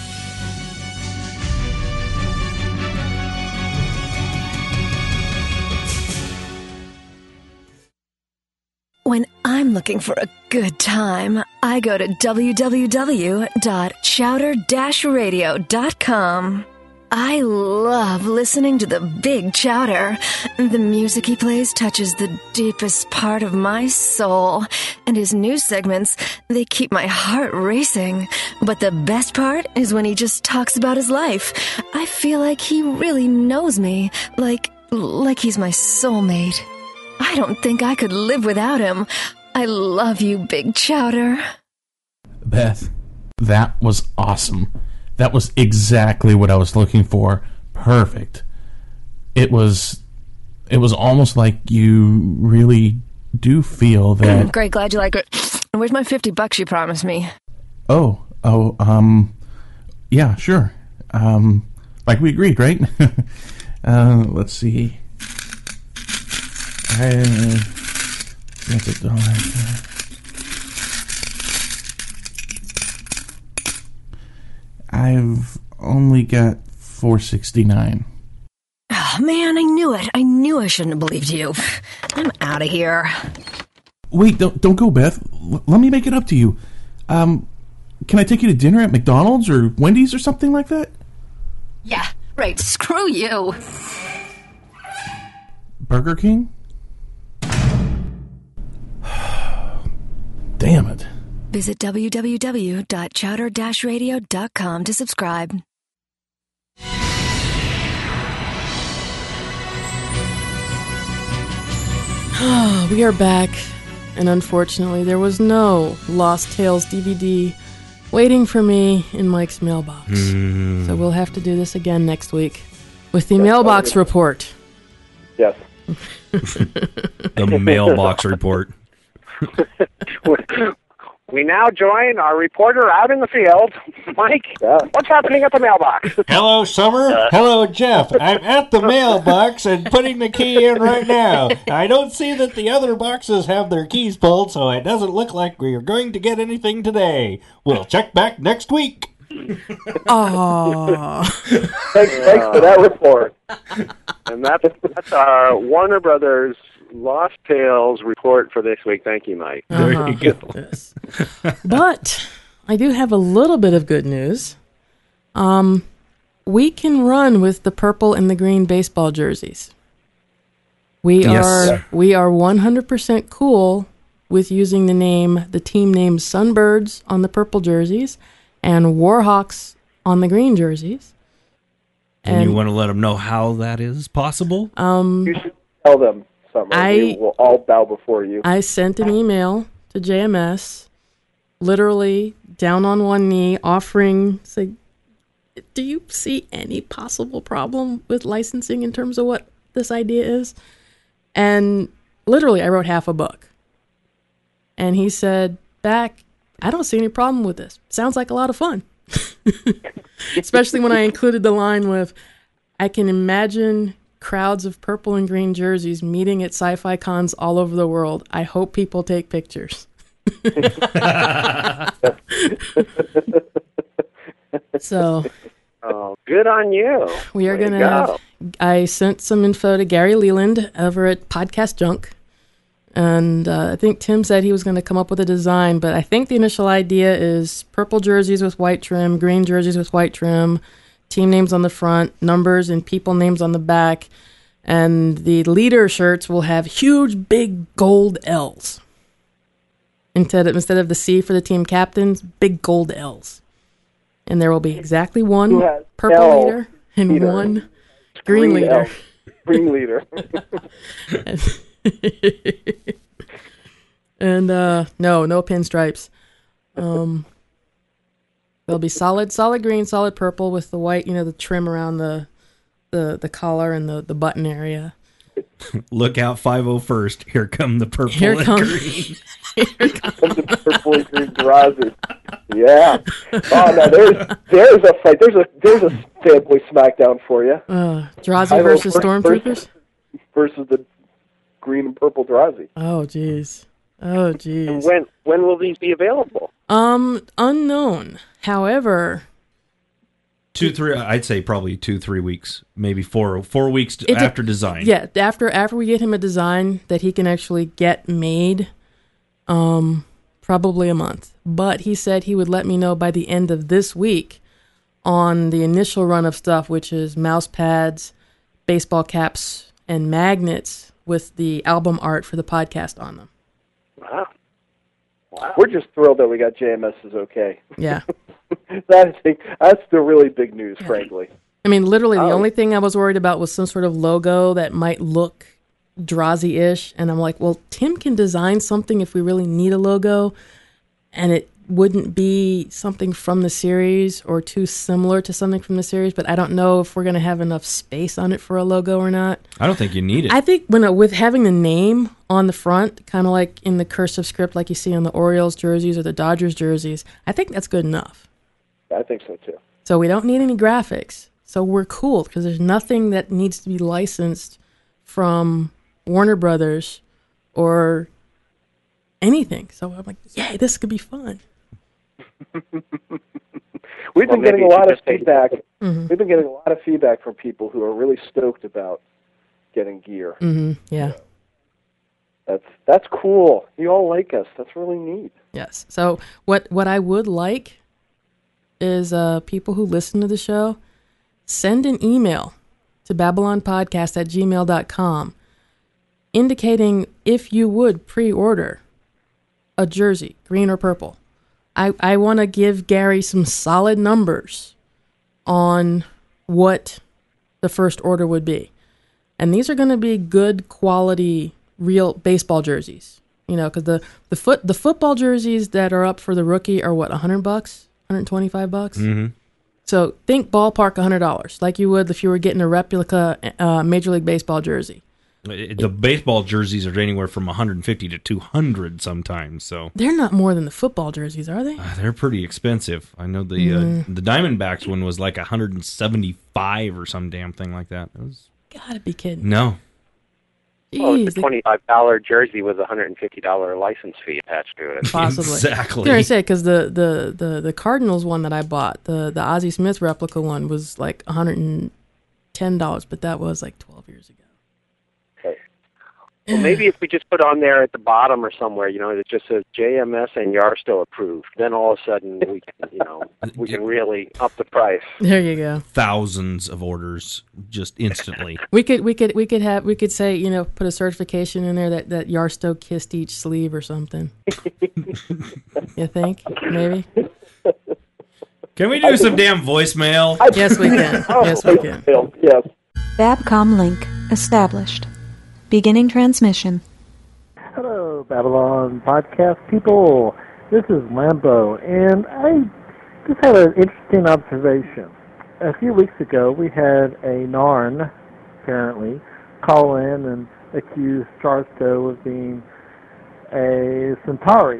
When I'm looking for a good time, I go to w w w dot chowder dash radio dot com. I love listening to the Big Chowder. The music he plays touches the deepest part of my soul. And his news segments, they keep my heart racing. But the best part is when he just talks about his life. I feel like he really knows me. Like, like he's my soulmate. I don't think I could live without him. I love you, Big Chowder. Beth, that was awesome. That was exactly what I was looking for. Perfect. It was it was almost like you really do feel that... Great, glad you like it. Where's my fifty bucks you promised me? Oh, oh, um, yeah, sure. Um, like we agreed, right? uh, let's see. I, that's a dollar. I've only got four sixty-nine. Oh, man, I knew it. I knew I shouldn't have believed you. I'm out of here. Wait, don't don't go, Beth. L- let me make it up to you. Um, can I take you to dinner at McDonald's or Wendy's or something like that? Yeah, right. Screw you. Burger King? Damn it. Visit w w w dot chowder dash radio dot com to subscribe. We are back, and unfortunately there was no Lost Tales D V D waiting for me in Mike's mailbox. Mm. So we'll have to do this again next week with the That's mailbox funny. report. Yes. The mailbox report. We now join our reporter out in the field, Mike. Yeah. What's happening at the mailbox? Hello, Summer. Hello, Jeff. I'm at the mailbox and putting the key in right now. I don't see that the other boxes have their keys pulled, so it doesn't look like we are going to get anything today. We'll check back next week. Aww. Thanks, thanks for that report. And that's, that's our Warner Brothers Lost Tales report for this week. Thank you, Mike. There Uh-huh. you go. Yes. But I do have a little bit of good news. Um, we can run with the purple and the green baseball jerseys. We Yes. are we are one hundred percent cool with using the name, the team name Sunbirds on the purple jerseys and Warhawks on the green jerseys. And you want to let them know how that is possible? Um, You should tell them, Summer. I- we will all bow before you. I sent an email to J M S, literally down on one knee, offering, say, do you see any possible problem with licensing in terms of what this idea is? And literally, I wrote half a book. And he said back, I don't see any problem with this. Sounds like a lot of fun. Especially when I included the line with, I can imagine crowds of purple and green jerseys meeting at sci-fi cons all over the world. I hope people take pictures. So Oh, good on you. we are Way to going to have, I sent some info to Gary Leland over at Podcast Junk. And uh, I think Tim said he was going to come up with a design, but I think the initial idea is purple jerseys with white trim, green jerseys with white trim, team names on the front, numbers and people names on the back, and the leader shirts will have huge, big gold L's. Instead of, instead of the C for the team captains, big gold L's. And there will be exactly one Who has purple L leader and leader. one green, Green leader. L. Green leader. And uh no, no pinstripes. Um They'll be solid, solid green, solid purple with the white, you know, the trim around the the, the collar and the, the button area. Look out, five oh first. Here come the purple Here and come- green. Come the purple and green Drazi. Yeah. Oh no, there's there's a fight. There's a there's a fanboy smackdown for you. Uh, Drazi five oh versus first Stormtroopers? versus the green and purple Drazi. Oh, jeez. Oh, And jeez. when when will these be available? Um, unknown. However, Two, three. I'd say probably two, three weeks, maybe four, four weeks It de- after design. yeah, after after we get him a design that he can actually get made, um, probably a month. But he said he would let me know by the end of this week on the initial run of stuff, which is mouse pads, baseball caps, and magnets with the album art for the podcast on them. Wow. Wow. We're just thrilled that we got J M S's okay. Yeah. That's that's the really big news, frankly. I mean, literally, the Oh. only thing I was worried about was some sort of logo that might look Drazi-ish. And I'm like, well, Tim can design something if we really need a logo, and it wouldn't be something from the series or too similar to something from the series. But I don't know if we're going to have enough space on it for a logo or not. I don't think you need it. I think when uh, with having the name on the front, kind of like in the cursive script, like you see on the Orioles jerseys or the Dodgers jerseys, I think that's good enough. I think so too. So we don't need any graphics. So we're cool because there's nothing that needs to be licensed from Warner Brothers or anything. So I'm like, yay, this could be fun. We've Well, been maybe getting a you lot should of just take- feedback. Mm-hmm. We've been getting a lot of feedback from people who are really stoked about getting gear. Mm-hmm. Yeah. That's that's cool. You all like us. That's really neat. Yes. So what what I would like is uh, people who listen to the show, send an email to babylonpodcast at gmail dot com indicating if you would pre-order a jersey, green or purple. I, I want to give Gary some solid numbers on what the first order would be. And these are going to be good quality, real baseball jerseys. You know, because the, the foot the football jerseys that are up for the rookie are what, a hundred bucks? one hundred twenty-five bucks. Mm-hmm. So think ballpark one hundred dollars, like you would if you were getting a replica uh, Major League Baseball jersey. The baseball jerseys are anywhere from one hundred fifty to two hundred sometimes. So They're not more than the football jerseys, are they? uh, they're pretty expensive. I know the Mm. uh, the Diamondbacks one was like one hundred seventy-five or some damn thing like that. It was Gotta be kidding. no. Well, it's Jeez, a they- twenty-five dollar jersey with a one hundred fifty dollar license fee attached to it. Possibly. Exactly. I was gonna say because the, the, the, the Cardinals one that I bought, the the Ozzie Smith replica one, was like one hundred and ten dollars, but that was like twelve years ago. Okay. Well, maybe if we just put on there at the bottom or somewhere, you know, it just says J M S and Yarstow approved. Then all of a sudden we can, you know, we can really up the price. There you go. Thousands of orders just instantly. We could we could we could have we could say, you know, put a certification in there that that Yarstow kissed each sleeve or something. You think maybe? Can we do some damn voicemail? Yes, we can. Yes, we can. Yes. Babcom link established. Beginning transmission. Hello, Babylon podcast people. This is Lambo, and I just had an interesting observation. A few weeks ago, we had a Narn, apparently, call in and accuse Charsto of being a Centauri.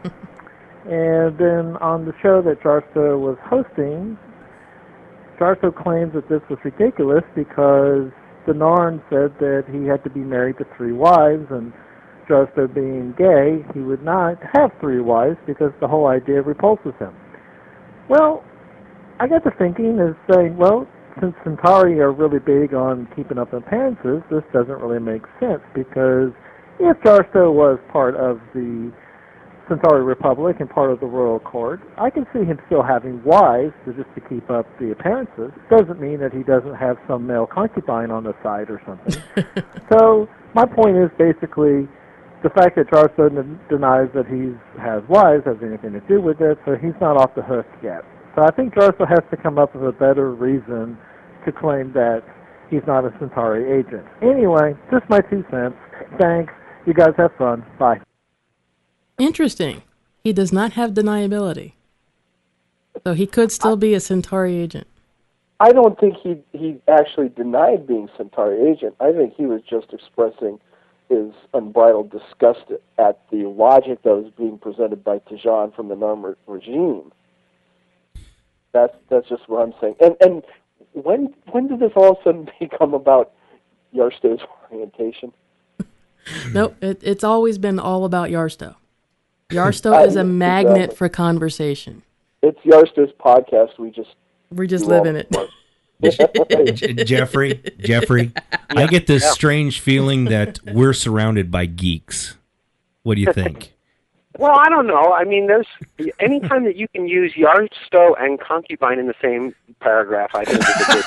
And then on the show that Charsto was hosting, Charsto claims that this was ridiculous because the Narn said that he had to be married to three wives, and Charsto being gay, he would not have three wives because the whole idea repulses him. Well, I got to thinking and saying, well, since Centauri are really big on keeping up appearances, this doesn't really make sense because if Charsto was part of the Centauri Republic and part of the royal court, I can see him still having wives to just to keep up the appearances. Doesn't mean that he doesn't have some male concubine on the side or something. So my point is basically the fact that Charsto n- denies that he has wives has anything to do with it, so he's not off the hook yet. So I think Charsto has to come up with a better reason to claim that he's not a Centauri agent. Anyway, just my two cents. Thanks. You guys have fun. Bye. Interesting. He does not have deniability. So he could still be a Centauri agent. I don't think he he actually denied being Centauri agent. I think he was just expressing his unbridled disgust at the logic that was being presented by Tijan from the Narm re- regime. That's that's just what I'm saying. And and when when did this all of a sudden become about Yarstow's orientation? Nope, it, it's always been all about Yarstow. Yarstow is a magnet exactly. for conversation. It's Yarstow's podcast. We just we just live in it. J- Jeffrey, Jeffrey, I get this strange feeling that we're surrounded by geeks. What do you think? Well, I don't know. I mean, there's anytime that you can use Yarstow and concubine in the same paragraph, I think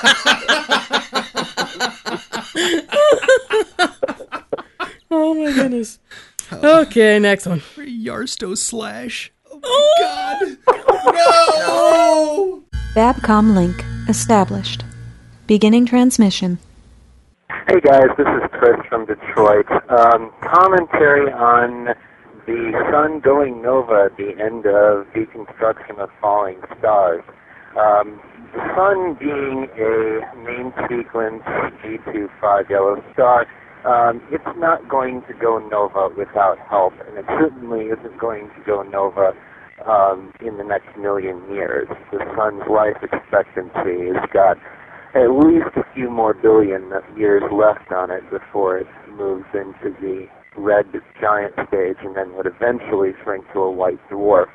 is a good. Oh my goodness. Okay, next one. Yarstow slash. Oh my God. No! Babcom link established. Beginning transmission. Hey guys, this is Chris from Detroit. Um, commentary on the sun going nova at the end of deconstruction of falling stars. Um, the sun being a main sequence G twenty-five yellow star, um, it's not going to go nova without help, and it certainly isn't going to go nova um, in the next million years. The sun's life expectancy has got at least a few more billion years left on it before it moves into the red giant stage and then would eventually shrink to a white dwarf.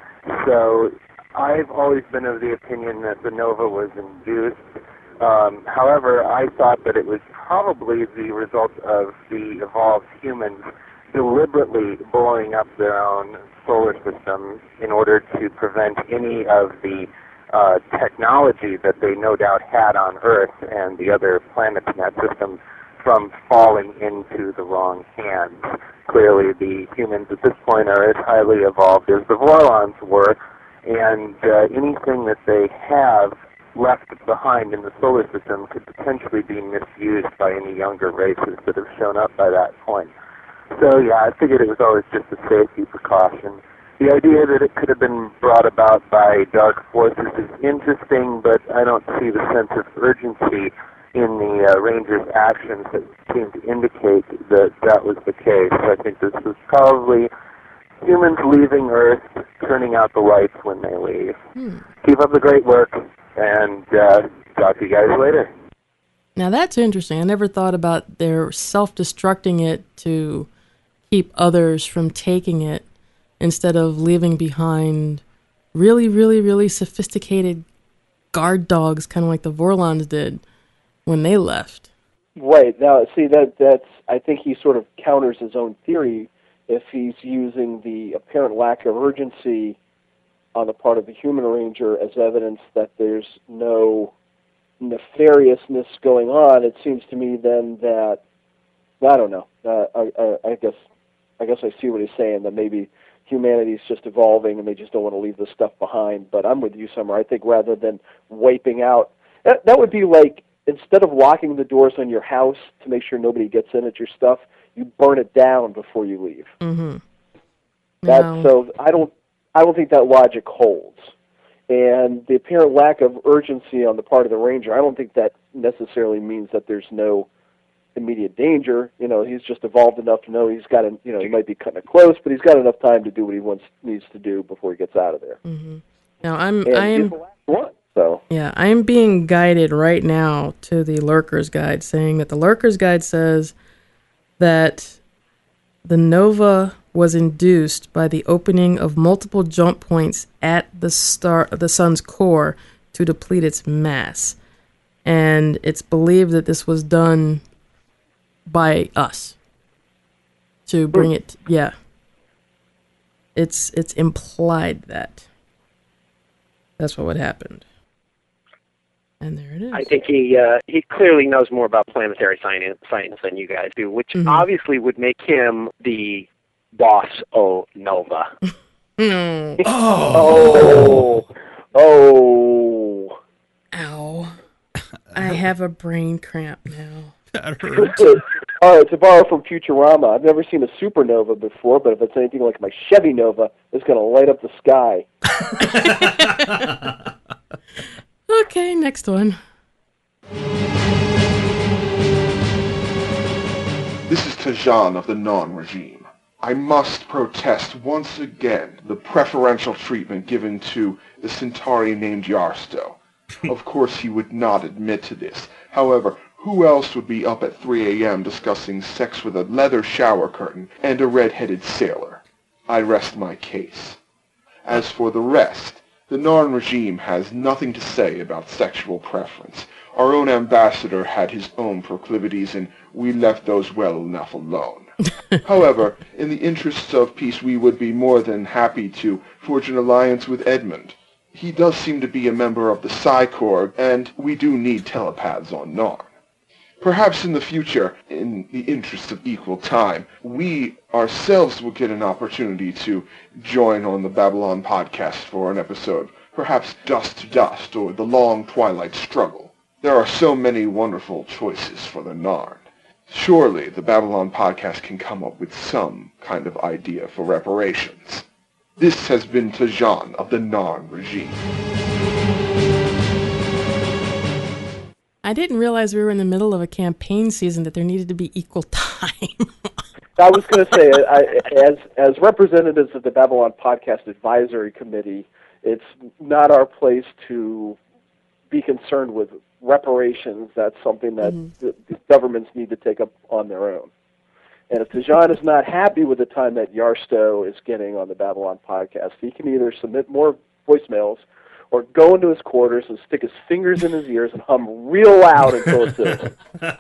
So I've always been of the opinion that the nova was induced. Um, however, I thought that it was probably the result of the evolved humans deliberately blowing up their own solar system in order to prevent any of the uh, technology that they no doubt had on Earth and the other planets in that system from falling into the wrong hands. Clearly, the humans at this point are as highly evolved as the Vorlons were, and uh, anything that they have left behind in the solar system could potentially be misused by any younger races that have shown up by that point. So, yeah, I figured it was always just a safety precaution. The idea that it could have been brought about by dark forces is interesting, but I don't see the sense of urgency in the uh, Rangers' actions that seem to indicate that that was the case. I think this was probably humans leaving Earth, turning out the lights when they leave. Hmm. Keep up the great work, and uh, talk to you guys later. Now that's interesting. I never thought about their self-destructing it to keep others from taking it instead of leaving behind really, really, really sophisticated guard dogs, kind of like the Vorlons did when they left. Right. Now, see, that that's, I think he sort of counters his own theory if he's using the apparent lack of urgency on the part of the human ranger as evidence that there's no nefariousness going on. It seems to me then that, I don't know, uh, I, I, I guess I guess I see what he's saying, that maybe humanity's just evolving and they just don't want to leave this stuff behind. But I'm with you, Summer. I think rather than wiping out, that, that would be like, instead of locking the doors on your house to make sure nobody gets in at your stuff, you burn it down before you leave. Mm-hmm. That, no. So I don't, I don't think that logic holds. And the apparent lack of urgency on the part of the ranger, I don't think that necessarily means that there's no immediate danger. You know, he's just evolved enough to know he's got, a, you know, he might be cutting it close, but he's got enough time to do what he wants needs to do before he gets out of there. Mm-hmm. Now I'm, and I am, he's the last one, so yeah, I am being guided right now to the Lurker's Guide, saying that the Lurker's Guide says that the nova was induced by the opening of multiple jump points at the star, the sun's core, to deplete its mass, and it's believed that this was done by us to bring it. Yeah, it's it's implied that that's what would happen. And there it is. I think he uh, he clearly knows more about planetary science, science than you guys do, which mm-hmm. obviously would make him the boss o Nova. Mm. Oh. oh, oh, ow! I have a brain cramp now. That hurts. All right, to borrow from Futurama, I've never seen a supernova before, but if it's anything like my Chevy Nova, it's going to light up the sky. Okay, next one. This is Tajan of the Narn regime. I must protest once again the preferential treatment given to the Centauri named Yarsto. Of course he would not admit to this. However, who else would be up at three a.m. discussing sex with a leather shower curtain and a red-headed sailor? I rest my case. As for the rest, the Narn regime has nothing to say about sexual preference. Our own ambassador had his own proclivities, and we left those well enough alone. However, in the interests of peace, we would be more than happy to forge an alliance with Edmund. He does seem to be a member of the Psycorg, and we do need telepaths on Narn. Perhaps in the future, in the interest of equal time, we ourselves will get an opportunity to join on the Babylon podcast for an episode, perhaps Dust to Dust or The Long Twilight Struggle. There are so many wonderful choices for the Narn. Surely the Babylon podcast can come up with some kind of idea for reparations. This has been Tajan of the Narn regime. I didn't realize we were in the middle of a campaign season that there needed to be equal time. I was going to say, I, as as representatives of the Babylon Podcast Advisory Committee, it's not our place to be concerned with reparations. That's something that mm-hmm. the, the governments need to take up on their own. And if Tajan is not happy with the time that Yarsto is getting on the Babylon Podcast, he can either submit more voicemails or go into his quarters and stick his fingers in his ears and hum real loud until it's over.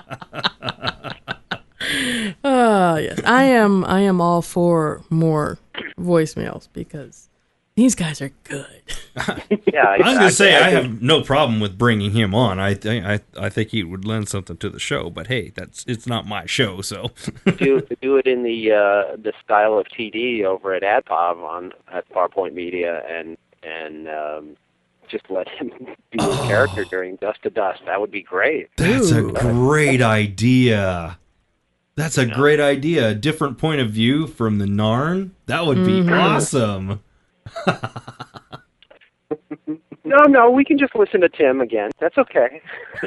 Oh, yes. I am I am all for more voicemails because these guys are good. Yeah, I was going to say, I have no problem with bringing him on. I, I I think he would lend something to the show, but hey, that's it's not my show, so. do do it in the uh, the style of T D over at AdPov on at Farpoint Media, and and um, just let him be oh. a character during Dust to Dust. That would be great. That's Ooh. a great idea. That's a you know? great idea. A different point of view from the Narn. That would be mm-hmm. awesome. No, no, we can just listen to Tim again. That's okay.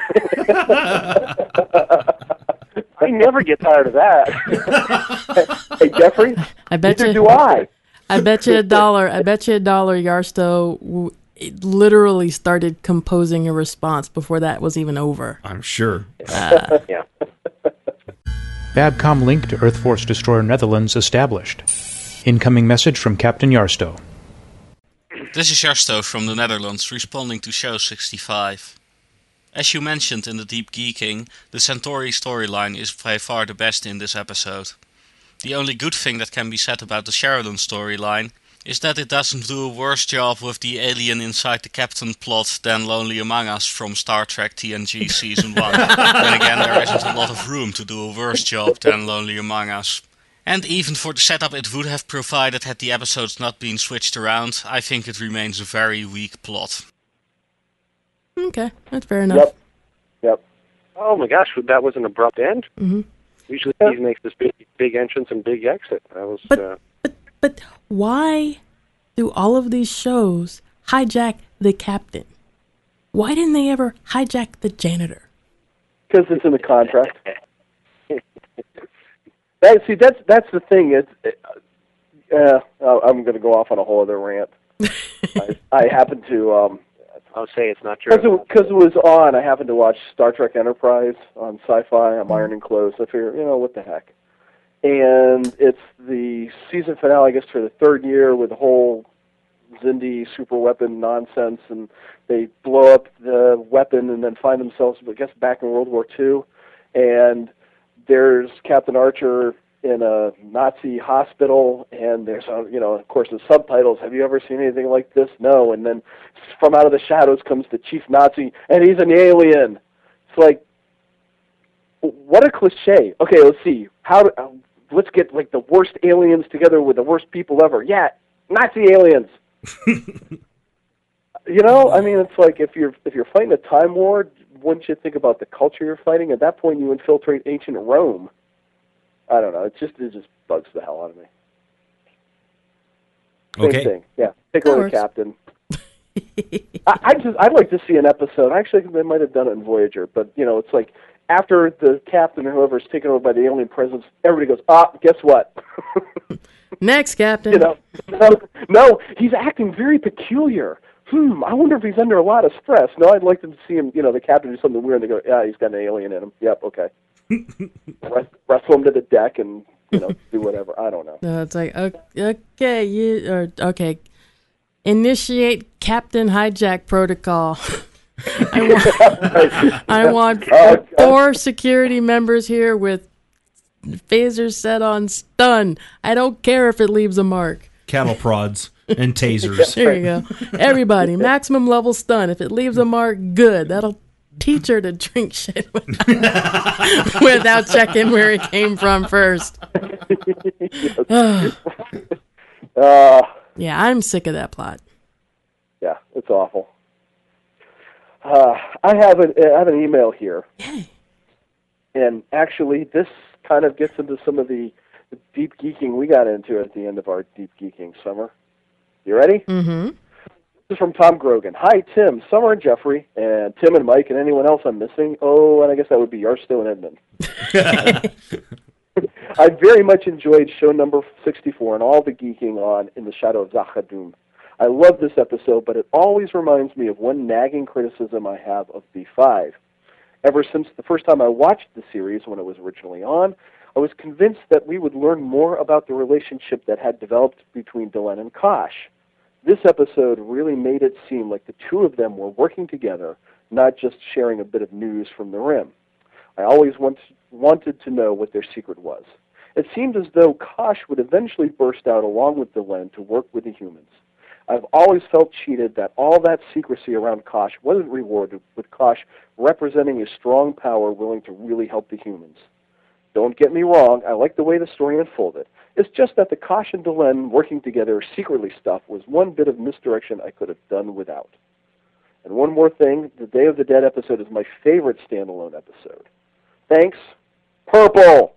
I never get tired of that. Hey, Jeffrey, I bet neither you, do I. I bet you a dollar. I bet you a dollar. Yarsto w- literally started composing a response before that was even over. I'm sure. Uh, yeah. Babcom link to Earth Force Destroyer Netherlands established. Incoming message from Captain Yarsto. This is Yarsto from the Netherlands, responding to show sixty-five. As you mentioned in the Deep Geeking, the Centauri storyline is by far the best in this episode. The only good thing that can be said about the Sheridan storyline is that it doesn't do a worse job with the alien inside the captain plot than Lonely Among Us from Star Trek T N G Season one. Then again, there isn't a lot of room to do a worse job than Lonely Among Us. And even for the setup it would have provided had the episodes not been switched around, I think it remains a very weak plot. Okay, that's fair enough. Yep. Yep. Oh my gosh, that was an abrupt end. Mm-hmm. Usually he makes this big, big entrance and big exit. That was. But, uh... but but why do all of these shows hijack the captain? Why didn't they ever hijack the janitor? Because it's in the contract. That, see, that's that's the thing. It's, it, uh, I'm going to go off on a whole other rant. I, I happened to. Um, I'll say it's not true. Because it, it was on, I happened to watch Star Trek Enterprise on Sci-Fi. I'm ironing clothes. I figure, you know, what the heck. And it's the season finale, I guess, for the third year with the whole Xindi super weapon nonsense, and they blow up the weapon and then find themselves, I guess, back in World War Two. And there's Captain Archer in a Nazi hospital, and there's, a, you know, of course, the subtitles, have you ever seen anything like this? No. And then from out of the shadows comes the chief Nazi, and he's an alien. It's like, what a cliche. Okay, let's see. How? Do, uh, let's get, like, the worst aliens together with the worst people ever. Yeah, Nazi aliens. You know, I mean, it's like if you're if you're fighting a time war, wouldn't you think about the culture you're fighting? At that point, you infiltrate ancient Rome. I don't know. It just it just bugs the hell out of me. Same okay. thing. Yeah. Take over the captain. I, I just I'd like to see an episode. Actually, they might have done it in Voyager, but you know, it's like after the captain or whoever is taken over by the alien presence, everybody goes, ah, guess what? Next, Captain. You know, no, no, he's acting very peculiar. Hmm, I wonder if he's under a lot of stress. No, I'd like them to see him, you know, the captain do something weird, and they go, yeah, he's got an alien in him. Yep, okay. Rest, wrestle him to the deck and, you know, do whatever. I don't know. No, it's like, okay, okay, you, or, okay, initiate Captain Hijack Protocol. I want, I want Oh, four security members here with phasers set on stun. I don't care if it leaves a mark. Cattle prods and tasers. There you go. Everybody, maximum level stun. If it leaves a mark, good. That'll teach her to drink shit without, without checking where it came from first. uh, yeah, I'm sick of that plot. Yeah, it's awful. Uh, I have an I have an email here, and actually, this kind of gets into some of the, the deep geeking we got into at the end of our deep geeking summer. You ready? Mm-hmm. This is from Tom Grogan. Hi, Tim, Summer, and Jeffrey, and Tim and Mike, and anyone else I'm missing. Oh, and I guess that would be Yarstow and Edmund. I very much enjoyed show number sixty-four and all the geeking on In the Shadow of Zachadum. I love this episode, but it always reminds me of one nagging criticism I have of B five. Ever since the first time I watched the series when it was originally on, I was convinced that we would learn more about the relationship that had developed between Delenn and Kosh. This episode really made it seem like the two of them were working together, not just sharing a bit of news from the Rim. I always want, wanted to know what their secret was. It seemed as though Kosh would eventually burst out along with Delenn to work with the humans. I've always felt cheated that all that secrecy around Kosh wasn't rewarded, with Kosh representing a strong power willing to really help the humans. Don't get me wrong, I like the way the story unfolded. It's just that the Kosh and Delenn working together secretly stuff was one bit of misdirection I could have done without. And one more thing, the Day of the Dead episode is my favorite standalone episode. Thanks. Purple!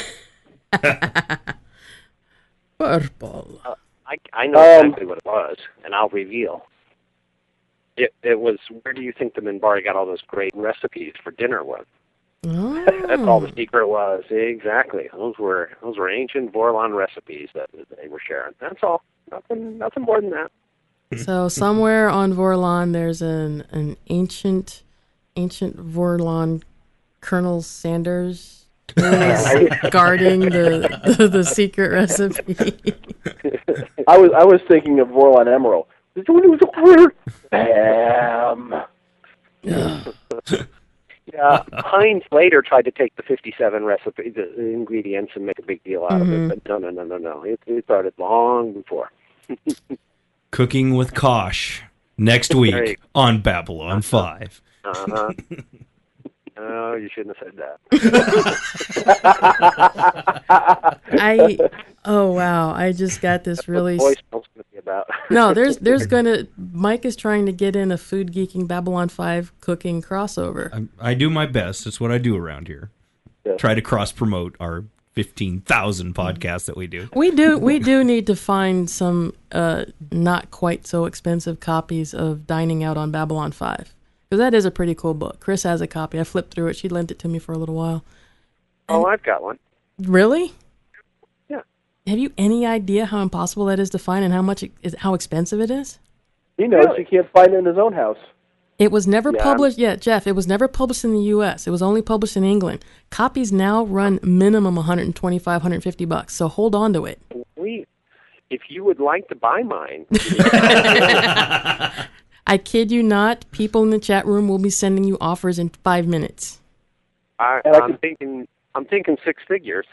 Purple. Uh, I, I know Um, exactly what it was, and I'll reveal. It, it was, where do you think the Minbari got all those great recipes for dinner with? Oh. That's all the secret was. Exactly. Those were those were ancient Vorlon recipes that they were sharing. That's all. Nothing nothing more than that. So somewhere on Vorlon, there's an an ancient ancient Vorlon Colonel Sanders who is guarding the, the the secret recipe. I was I was thinking of Vorlon Emerald. Bam! Yeah, Heinz later tried to take the fifty-seven recipe, the, the ingredients, and make a big deal out Mm-hmm. of it. But no, no, no, no, no. It, it started long before. Cooking with Kosh next There you week on Babylon five. Uh-huh. Oh, you shouldn't have said that. I oh wow! I just got this really. What the voicemail's going to be about. No, there's there's gonna Mike is trying to get in a food geeking Babylon five cooking crossover. I, I do my best. It's what I do around here. Yeah. Try to cross promote our fifteen thousand podcasts that we do. We do we do need to find some uh, not quite so expensive copies of Dining Out on Babylon five, because that is a pretty cool book. Chris has a copy. I flipped through it. She lent it to me for a little while. Oh, I've got one. Really? Yeah. Have you any idea how impossible that is to find and how much it is, how expensive it is? He knows he can't find it in his own house. It was never Yeah. published yet, Jeff. It was never published in the U S. It was only published in England. Copies now run minimum one hundred twenty-five, one hundred fifty bucks. So hold on to it. We, if you would like to buy mine, I kid you not. People in the chat room will be sending you offers in five minutes. I, And I I'm can- thinking, I'm thinking six figures.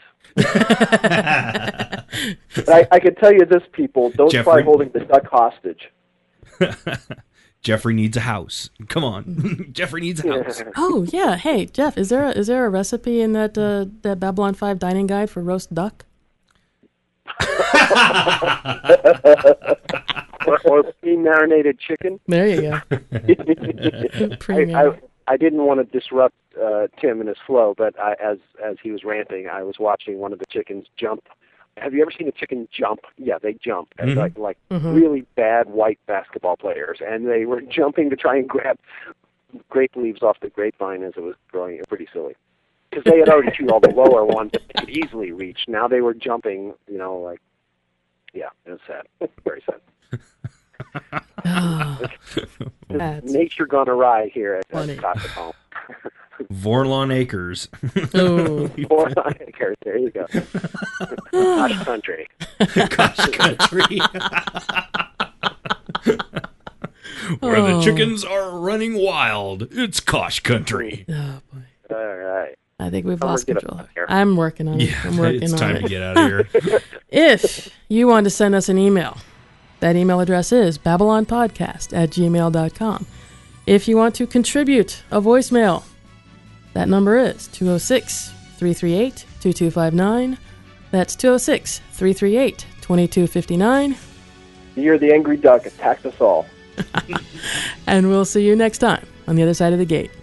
And I, I can tell you this, people, don't Jeffrey? try holding the duck hostage. Jeffrey needs a house. Come on. Jeffrey needs a house. Oh yeah, hey Jeff, is there a, is there a recipe in that uh, that Babylon five dining guide for roast duck? or, or pre-marinated chicken. There you go. I, I, I didn't want to disrupt uh, Tim in his flow, but I, as as he was ranting, I was watching one of the chickens jump. Have you ever seen a chicken jump? Yeah, they jump Mhm. like like Mhm. really bad white basketball players, and they were jumping to try and grab grape leaves off the grapevine as it was growing. Pretty silly. because they had already chewed all the lower ones that they could easily reach. Now they were jumping, you know, like, yeah, it was sad. Very sad. That's nature gone awry here at funny. Stockholm. Vorlon Acres. Oh. Vorlon Acres, there you go. Kosh country. Kosh country. Where Oh. the chickens are running wild. It's Kosh country. Oh, boy. All right. I think we've Somewhere lost get control. up here. I'm working on it. Yeah, I'm working it's on time it. to get out of here. If you want to send us an email, that email address is babylonpodcast at gmail dot com. If you want to contribute a voicemail, that number is two oh six, three three eight, two two five nine. That's two oh six, three three eight, two two five nine. You're the angry duck. Attacked us all. And we'll see you next time on the other side of the gate.